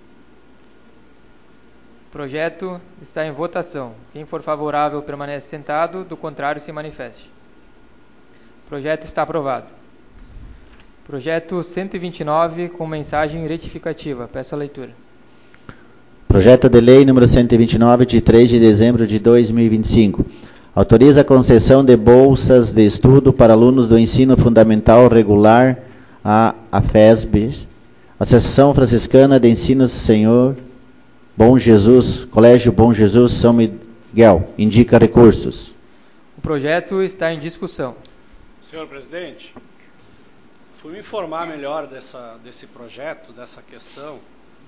O projeto está em votação. Quem for favorável permanece sentado, do contrário se manifeste. O projeto está aprovado. Projeto cento e vinte e nove, com mensagem retificativa. Peço a leitura. Projeto de Lei número cento e vinte e nove, de três de dezembro de dois mil e vinte e cinco. Autoriza a concessão de bolsas de estudo para alunos do ensino fundamental regular, a AFESB, Associação Franciscana de Ensino Senhor Bom Jesus, Colégio Bom Jesus, São Miguel. Indica recursos. O projeto está em discussão. Senhor presidente, fui me informar melhor dessa, desse projeto, dessa questão.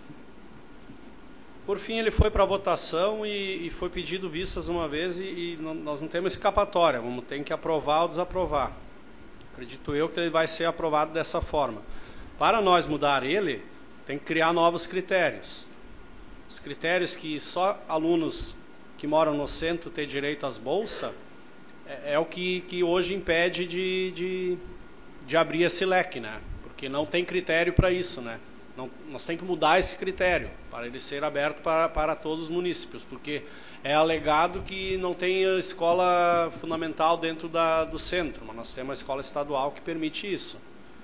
Por fim, ele foi para votação e, e foi pedido vistas uma vez e, e não, nós não temos escapatória, vamos ter que aprovar ou desaprovar. Acredito eu que ele vai ser aprovado dessa forma. Para nós mudar ele, tem que criar novos critérios. Os critérios que só alunos que moram no centro têm direito às bolsas é, é o que, que hoje impede de, de, de abrir esse leque, né? Porque não tem critério para isso, né? Não, nós temos que mudar esse critério para ele ser aberto para, para todos os municípios, porque é alegado que não tem escola fundamental dentro da, do centro, mas nós temos uma escola estadual que permite isso,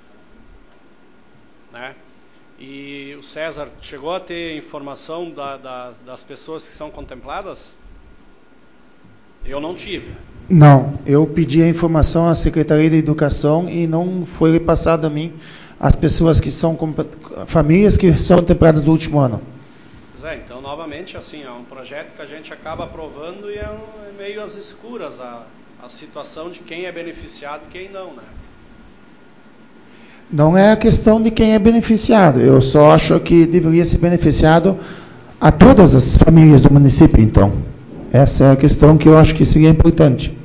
né? E o César chegou a ter informação da, da, das pessoas que são contempladas? Eu não tive. Não, eu pedi a informação à Secretaria de Educação e não foi repassado a mim as pessoas que são, famílias que são contempladas do último ano. Pois é, então novamente assim, é um projeto que a gente acaba aprovando e é, um, é meio às escuras a, a situação de quem é beneficiado e quem não, né? Não é a questão de quem é beneficiado, eu só acho que deveria ser beneficiado a todas as famílias do município, então. Essa é a questão que eu acho que seria importante.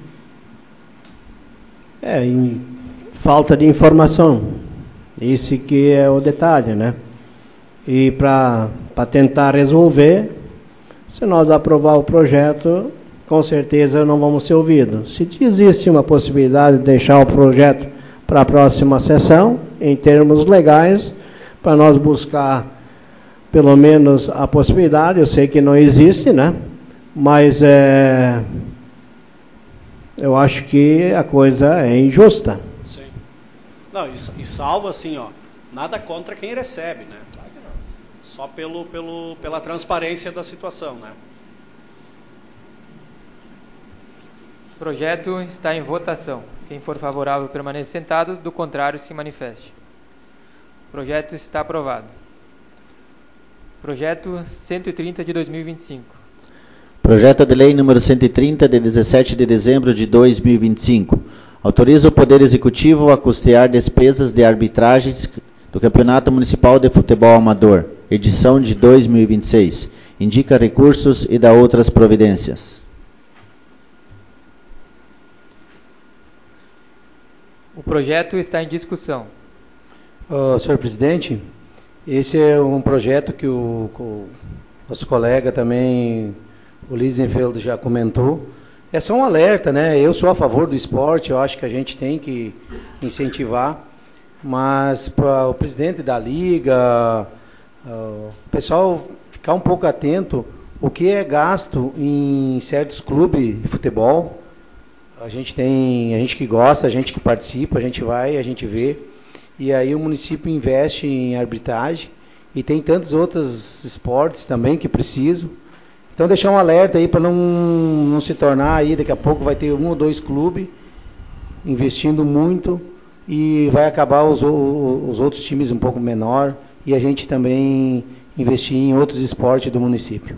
É, em falta de informação, esse que é o detalhe, né? E para tentar resolver, se nós aprovar o projeto, com certeza não vamos ser ouvidos. Se existe uma possibilidade de deixar o projeto para a próxima sessão, em termos legais, para nós buscar pelo menos a possibilidade, eu sei que não existe, né? Mas é, eu acho que a coisa é injusta. Sim. Não, e, e salvo assim, ó, nada contra quem recebe, né? Claro que não. Só pelo, pelo, pela transparência da situação, né? O projeto está em votação. Quem for favorável permaneça sentado, do contrário se manifeste. O projeto está aprovado. Projeto cento e trinta de dois mil e vinte e cinco. Projeto de Lei número cento e trinta, de dezessete de dezembro de dois mil e vinte e cinco. Autoriza o Poder Executivo a custear despesas de arbitragens do Campeonato Municipal de Futebol Amador, edição de dois mil e vinte e seis. Indica recursos e dá outras providências. O projeto está em discussão. Uh, senhor presidente, esse é um projeto que o, o nosso colega também, o Lisenfeld, já comentou. É só um alerta, né? Eu sou a favor do esporte, eu acho que a gente tem que incentivar, mas para o presidente da liga, uh, o pessoal ficar um pouco atento o que é gasto em certos clubes de futebol. A gente tem, a gente que gosta, a gente que participa, a gente vai, a gente vê. E aí o município investe em arbitragem e tem tantos outros esportes também que precisam. Então deixar um alerta aí para não, não se tornar aí, daqui a pouco vai ter um ou dois clubes investindo muito e vai acabar os, os outros times um pouco menor e a gente também investir em outros esportes do município.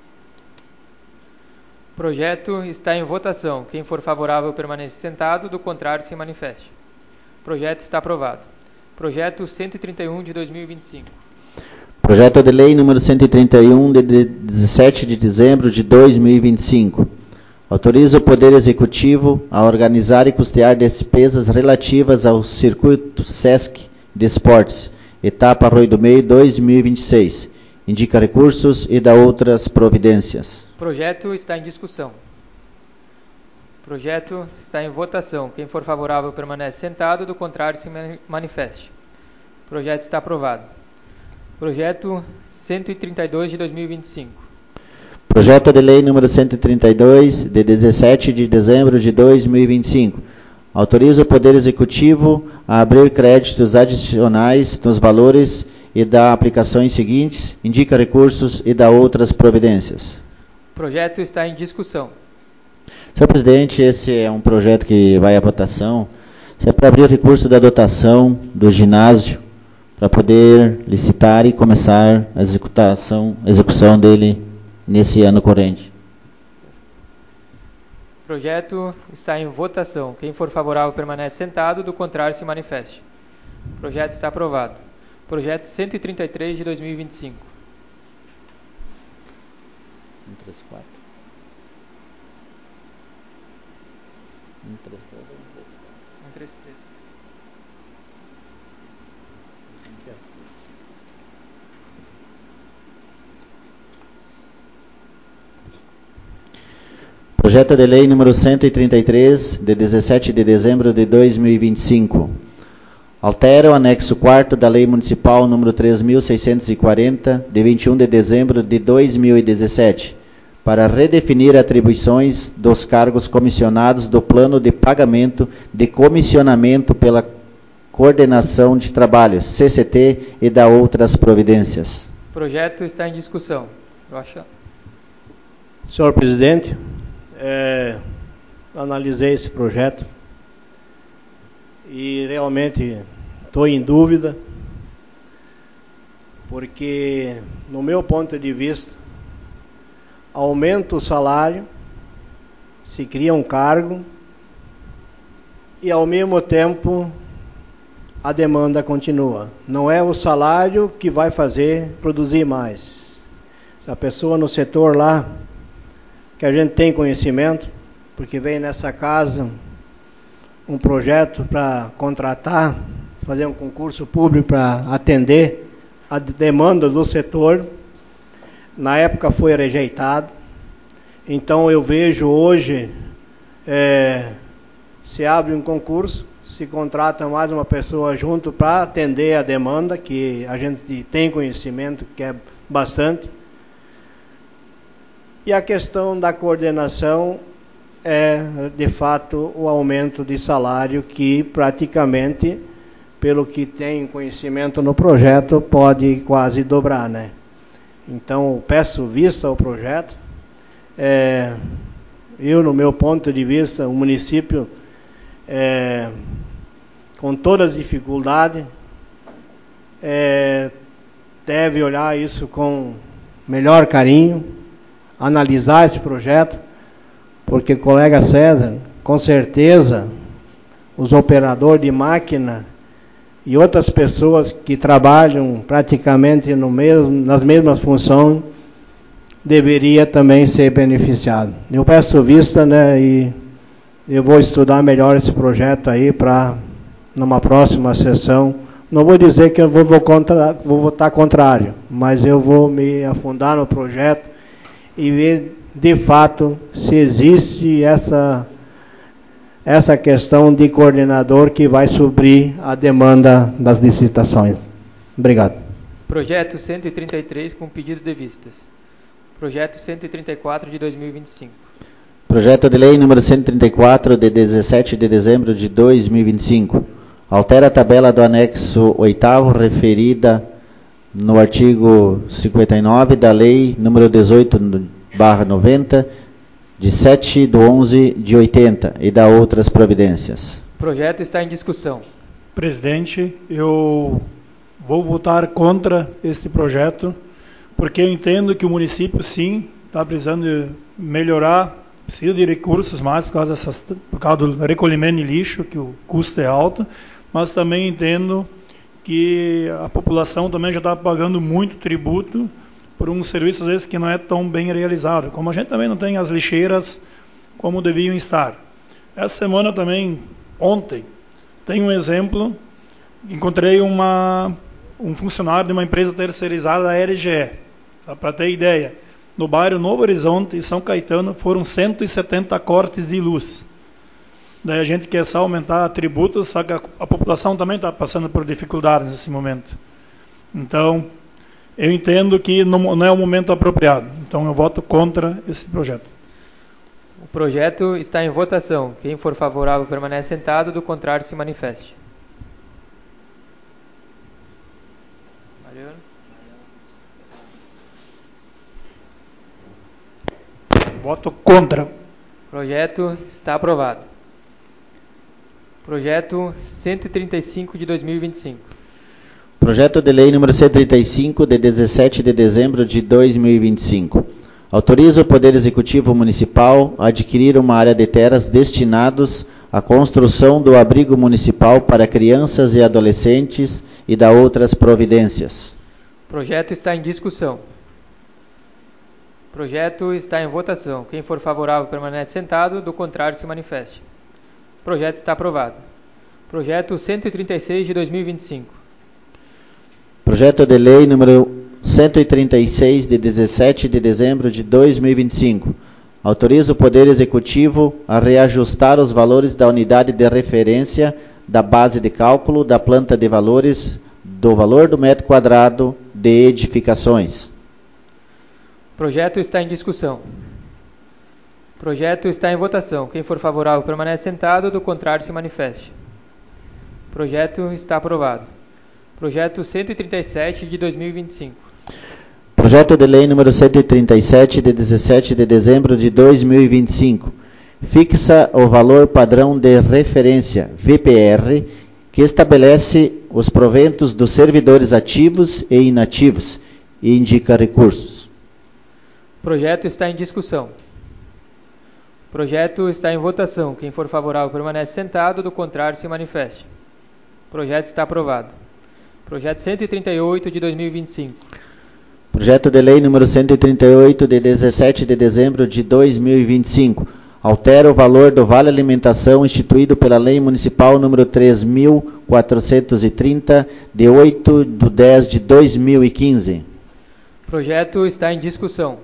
O projeto está em votação. Quem for favorável permanece sentado, do contrário se manifeste. O projeto está aprovado. Projeto cento e trinta e um de dois mil e vinte e cinco. Projeto de lei número cento e trinta e um de dezessete de dezembro de dois mil e vinte e cinco. Autoriza o Poder Executivo a organizar e custear despesas relativas ao Circuito Sesc de Esportes, etapa Arroio do Meio dois mil e vinte e seis. Indica recursos e dá outras providências. O projeto está em discussão. O projeto está em votação. Quem for favorável permanece sentado, do contrário se manifeste. O projeto está aprovado. Projeto cento e trinta e dois de dois mil e vinte e cinco. Projeto de lei número cento e trinta e dois, de dezessete de dezembro de dois mil e vinte e cinco. Autoriza o Poder Executivo a abrir créditos adicionais nos valores e dá aplicações seguintes, indica recursos e dá outras providências. O projeto está em discussão. Senhor presidente, esse é um projeto que vai à votação. Isso é para abrir o recurso da dotação do ginásio, para poder licitar e começar a executação, execução dele nesse ano corrente. O projeto está em votação. Quem for favorável permanece sentado, do contrário se manifeste. O projeto está aprovado. Projeto cento e trinta e três de dois mil e vinte e cinco. um, três, quatro. um, três, três. um, três, três. Projeto de lei número cento e trinta e três, de dezessete de dezembro de dois mil e vinte e cinco. Altera o anexo quarto da Lei Municipal número três mil seiscentos e quarenta, de vinte e um de dezembro de dois mil e dezessete, para redefinir atribuições dos cargos comissionados do plano de pagamento de comissionamento pela coordenação de trabalho, C C T, e da outras providências. O projeto está em discussão. Eu acho. Senhor presidente, é, analisei esse projeto e realmente estou em dúvida, porque, no meu ponto de vista, aumenta o salário, se cria um cargo e, ao mesmo tempo, a demanda continua. Não é o salário que vai fazer produzir mais. Se a pessoa no setor lá, que a gente tem conhecimento, porque vem nessa casa um projeto para contratar, fazer um concurso público para atender a demanda do setor. Na época foi rejeitado. Então eu vejo hoje, é, se abre um concurso, se contrata mais uma pessoa junto para atender a demanda, que a gente tem conhecimento, que é bastante. E a questão da coordenação é, de fato, o aumento de salário que praticamente, pelo que tem conhecimento no projeto, pode quase dobrar, né? Então, peço vista ao projeto. É, eu, no meu ponto de vista, o município, é, com todas as dificuldades, é, deve olhar isso com melhor carinho, analisar esse projeto, porque, colega César, com certeza, os operadores de máquina e outras pessoas que trabalham praticamente no mesmo, nas mesmas funções deveria também ser beneficiado. Eu peço vista, né, e eu vou estudar melhor esse projeto aí para numa próxima sessão. Não vou dizer que eu vou, vou, contra, vou votar contrário, mas eu vou me afundar no projeto e ver de fato se existe essa essa questão de coordenador que vai suprir a demanda das licitações. Obrigado. Projeto cento e trinta e três com pedido de vistas. Projeto cento e trinta e quatro de dois mil e vinte e cinco. Projeto de lei número cento e trinta e quatro, de dezessete de dezembro de dois mil e vinte e cinco. Altera a tabela do anexo oitavo referida no artigo cinquenta e nove da lei número dezoito barra noventa, de sete de onze de oitenta, e da outras providências. O projeto está em discussão. Presidente, eu vou votar contra este projeto, porque eu entendo que o município, sim, está precisando de melhorar, precisa de recursos mais por causa, dessas, por causa do recolhimento de lixo, que o custo é alto, mas também entendo que a população também já está pagando muito tributo por um serviço, às vezes, que não é tão bem realizado. Como a gente também não tem as lixeiras como deviam estar. Essa semana também, ontem, tem um exemplo, encontrei uma, um funcionário de uma empresa terceirizada da R G E, só para ter ideia. No bairro Novo Horizonte e São Caetano foram cento e setenta cortes de luz. Daí a gente quer só aumentar tributos, só que a, a população também está passando por dificuldades nesse momento. Então, eu entendo que não, não é o momento apropriado. Então, eu voto contra esse projeto. O projeto está em votação. Quem for favorável permanece sentado, do contrário se manifeste. Mariano. Voto contra. O projeto está aprovado. Projeto cento e trinta e cinco de dois mil e vinte e cinco. Projeto de lei número cento e trinta e cinco, de dezessete de dezembro de dois mil e vinte e cinco. Autoriza o Poder Executivo Municipal a adquirir uma área de terras destinados à construção do abrigo municipal para crianças e adolescentes e da outras providências. O projeto está em discussão. O projeto está em votação. Quem for favorável permanece sentado, do contrário se manifeste. O projeto está aprovado. Projeto cento e trinta e seis de dois mil e vinte e cinco. Projeto de lei número cento e trinta e seis, de dezessete de dezembro de dois mil e vinte e cinco. Autoriza o Poder Executivo a reajustar os valores da unidade de referência da base de cálculo da planta de valores do valor do metro quadrado de edificações. O projeto está em discussão. O projeto está em votação. Quem for favorável permanece sentado, do contrário se manifeste. O projeto está aprovado. Projeto cento e trinta e sete de dois mil e vinte e cinco. Projeto de lei número cento e trinta e sete, de dezessete de dezembro de dois mil e vinte e cinco. Fixa o valor padrão de referência, V P R, que estabelece os proventos dos servidores ativos e inativos e indica recursos. O projeto está em discussão. O projeto está em votação. Quem for favorável permanece sentado, do contrário se manifeste. O projeto está aprovado. Projeto cento e trinta e oito de dois mil e vinte e cinco. Projeto de lei número cento e trinta e oito, de dezessete de dezembro de dois mil e vinte e cinco. Altera o valor do Vale Alimentação instituído pela Lei Municipal número três mil quatrocentos e trinta, de oito de dez de dois mil e quinze. Projeto está em discussão.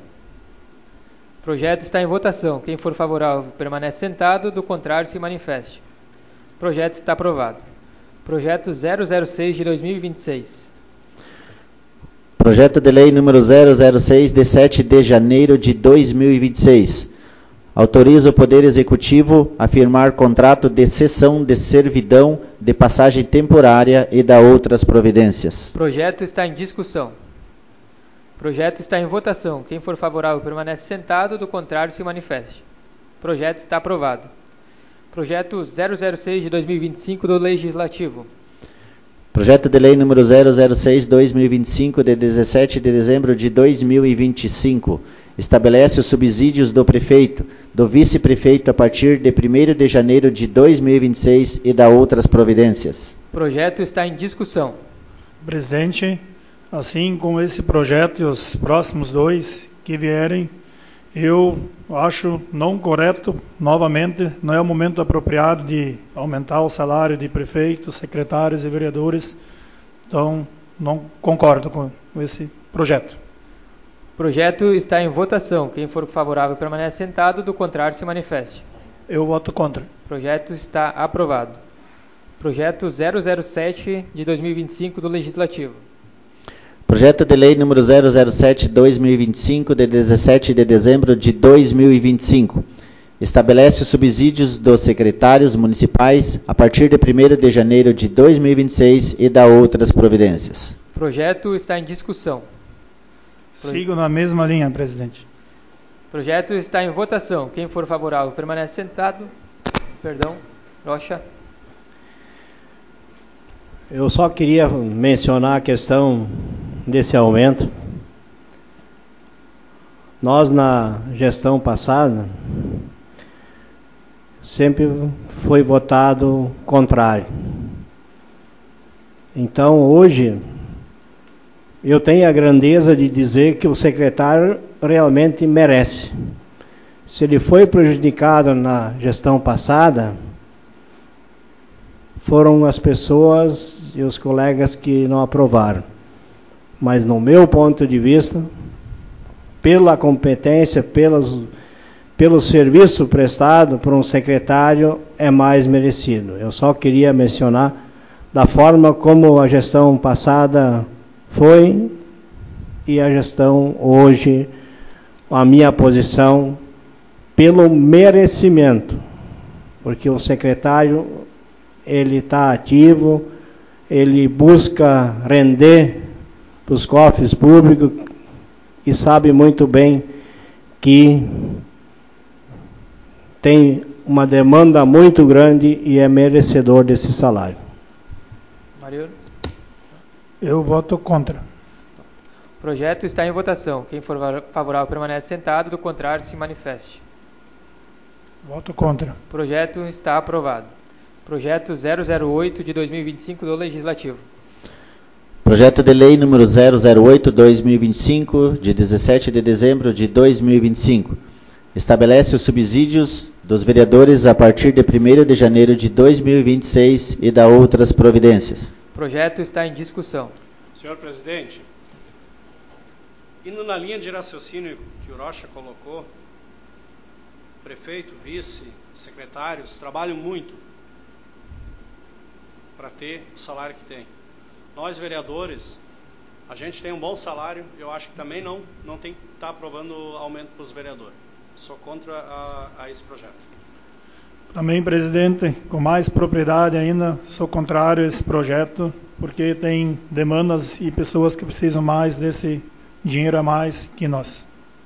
Projeto está em votação. Quem for favorável permanece sentado, do contrário se manifeste. Projeto está aprovado. Projeto zero zero seis de dois mil e vinte e seis. Projeto de lei número zero zero seis, de sete de janeiro de dois mil e vinte e seis. Autoriza o Poder Executivo a firmar contrato de cessão de servidão de passagem temporária e da outras providências. Projeto está em discussão. Projeto está em votação. Quem for favorável permanece sentado, do contrário se manifeste. Projeto está aprovado. Projeto zero zero seis de dois mil e vinte e cinco do Legislativo. Projeto de lei número zero zero seis, dois mil e vinte e cinco, de dezessete de dezembro de dois mil e vinte e cinco. estabelece os subsídios do prefeito, do vice-prefeito a partir de primeiro de janeiro de dois mil e vinte e seis e dá outras providências. O projeto está em discussão. Presidente, assim como esse projeto e os próximos dois que vierem, eu acho não correto, novamente, não é o momento apropriado de aumentar o salário de prefeitos, secretários e vereadores. Então, não concordo com esse projeto. O projeto está em votação. Quem for favorável permanece sentado, do contrário se manifeste. Eu voto contra. O projeto está aprovado. Projeto zero zero sete de dois mil e vinte e cinco do Legislativo. Projeto de Lei número zero zero sete barra dois mil e vinte e cinco, de dezessete de dezembro de dois mil e vinte e cinco. Estabelece os subsídios dos secretários municipais a partir de primeiro de janeiro de dois mil e vinte e seis e dá outras providências. O projeto está em discussão. Sigo na mesma linha, presidente. O projeto está em votação. Quem for favorável permanece sentado. Perdão, Rocha. Eu só queria mencionar a questão desse aumento. Nós, na gestão passada, sempre foi votado contrário. Então, hoje, eu tenho a grandeza de dizer que o secretário realmente merece. Se ele foi prejudicado na gestão passada, foram as pessoas e os colegas que não aprovaram. Mas, no meu ponto de vista, pela competência, pelos, pelo serviço prestado por um secretário, é mais merecido. Eu só queria mencionar da forma como a gestão passada foi e a gestão hoje, a minha posição, pelo merecimento. Porque o secretário, ele está ativo, ele busca render para os cofres públicos e sabe muito bem que tem uma demanda muito grande e é merecedor desse salário. Mariano? Eu voto contra. O projeto está em votação. Quem for favorável permanece sentado, do contrário se manifeste. Voto contra. O projeto está aprovado. Projeto zero zero oito de dois mil e vinte e cinco do Legislativo. Projeto de Lei número zero zero oito barra dois mil e vinte e cinco, de dezessete de dezembro de dois mil e vinte e cinco. Estabelece os subsídios dos vereadores a partir de primeiro de janeiro de dois mil e vinte e seis e dá outras providências. O projeto está em discussão. Senhor presidente, indo na linha de raciocínio que o Rocha colocou, prefeito, vice, secretários trabalham muito para ter o salário que tem. Nós, vereadores, a gente tem um bom salário, eu acho que também não, não tem que estar aprovando aumento para os vereadores. Sou contra a, a esse projeto. Também, presidente, com mais propriedade ainda, sou contrário a esse projeto, porque tem demandas e pessoas que precisam mais desse dinheiro a mais que nós.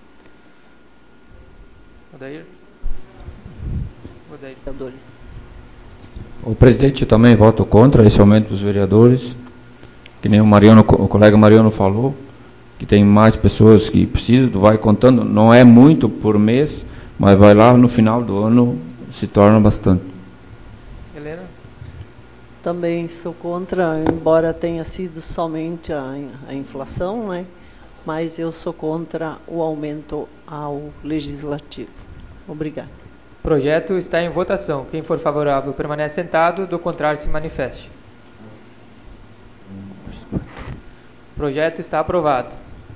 Odair? Odair. Vereadores. O presidente também vota contra esse aumento dos vereadores, que nem o Mariano, o colega Mariano falou, que tem mais pessoas que precisam, vai contando, não é muito por mês, mas vai lá no final do ano, se torna bastante. Helena? Também sou contra, embora tenha sido somente a, a inflação, né? Mas eu sou contra o aumento ao legislativo. Obrigada. O projeto está em votação. Quem for favorável permanece sentado, do contrário se manifeste. O projeto está aprovado.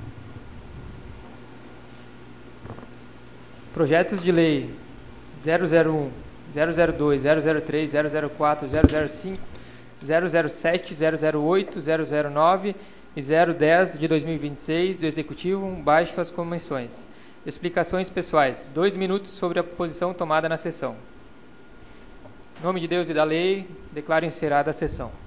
Projetos de lei zero zero um, zero zero dois, zero zero três, zero zero quatro, zero zero cinco, zero zero sete, zero zero oito, zero zero nove e zero dez de dois mil e vinte e seis do Executivo, baixo as convenções. Explicações pessoais. Dois minutos sobre a posição tomada na sessão. Em nome de Deus e da lei, declaro encerrada a sessão.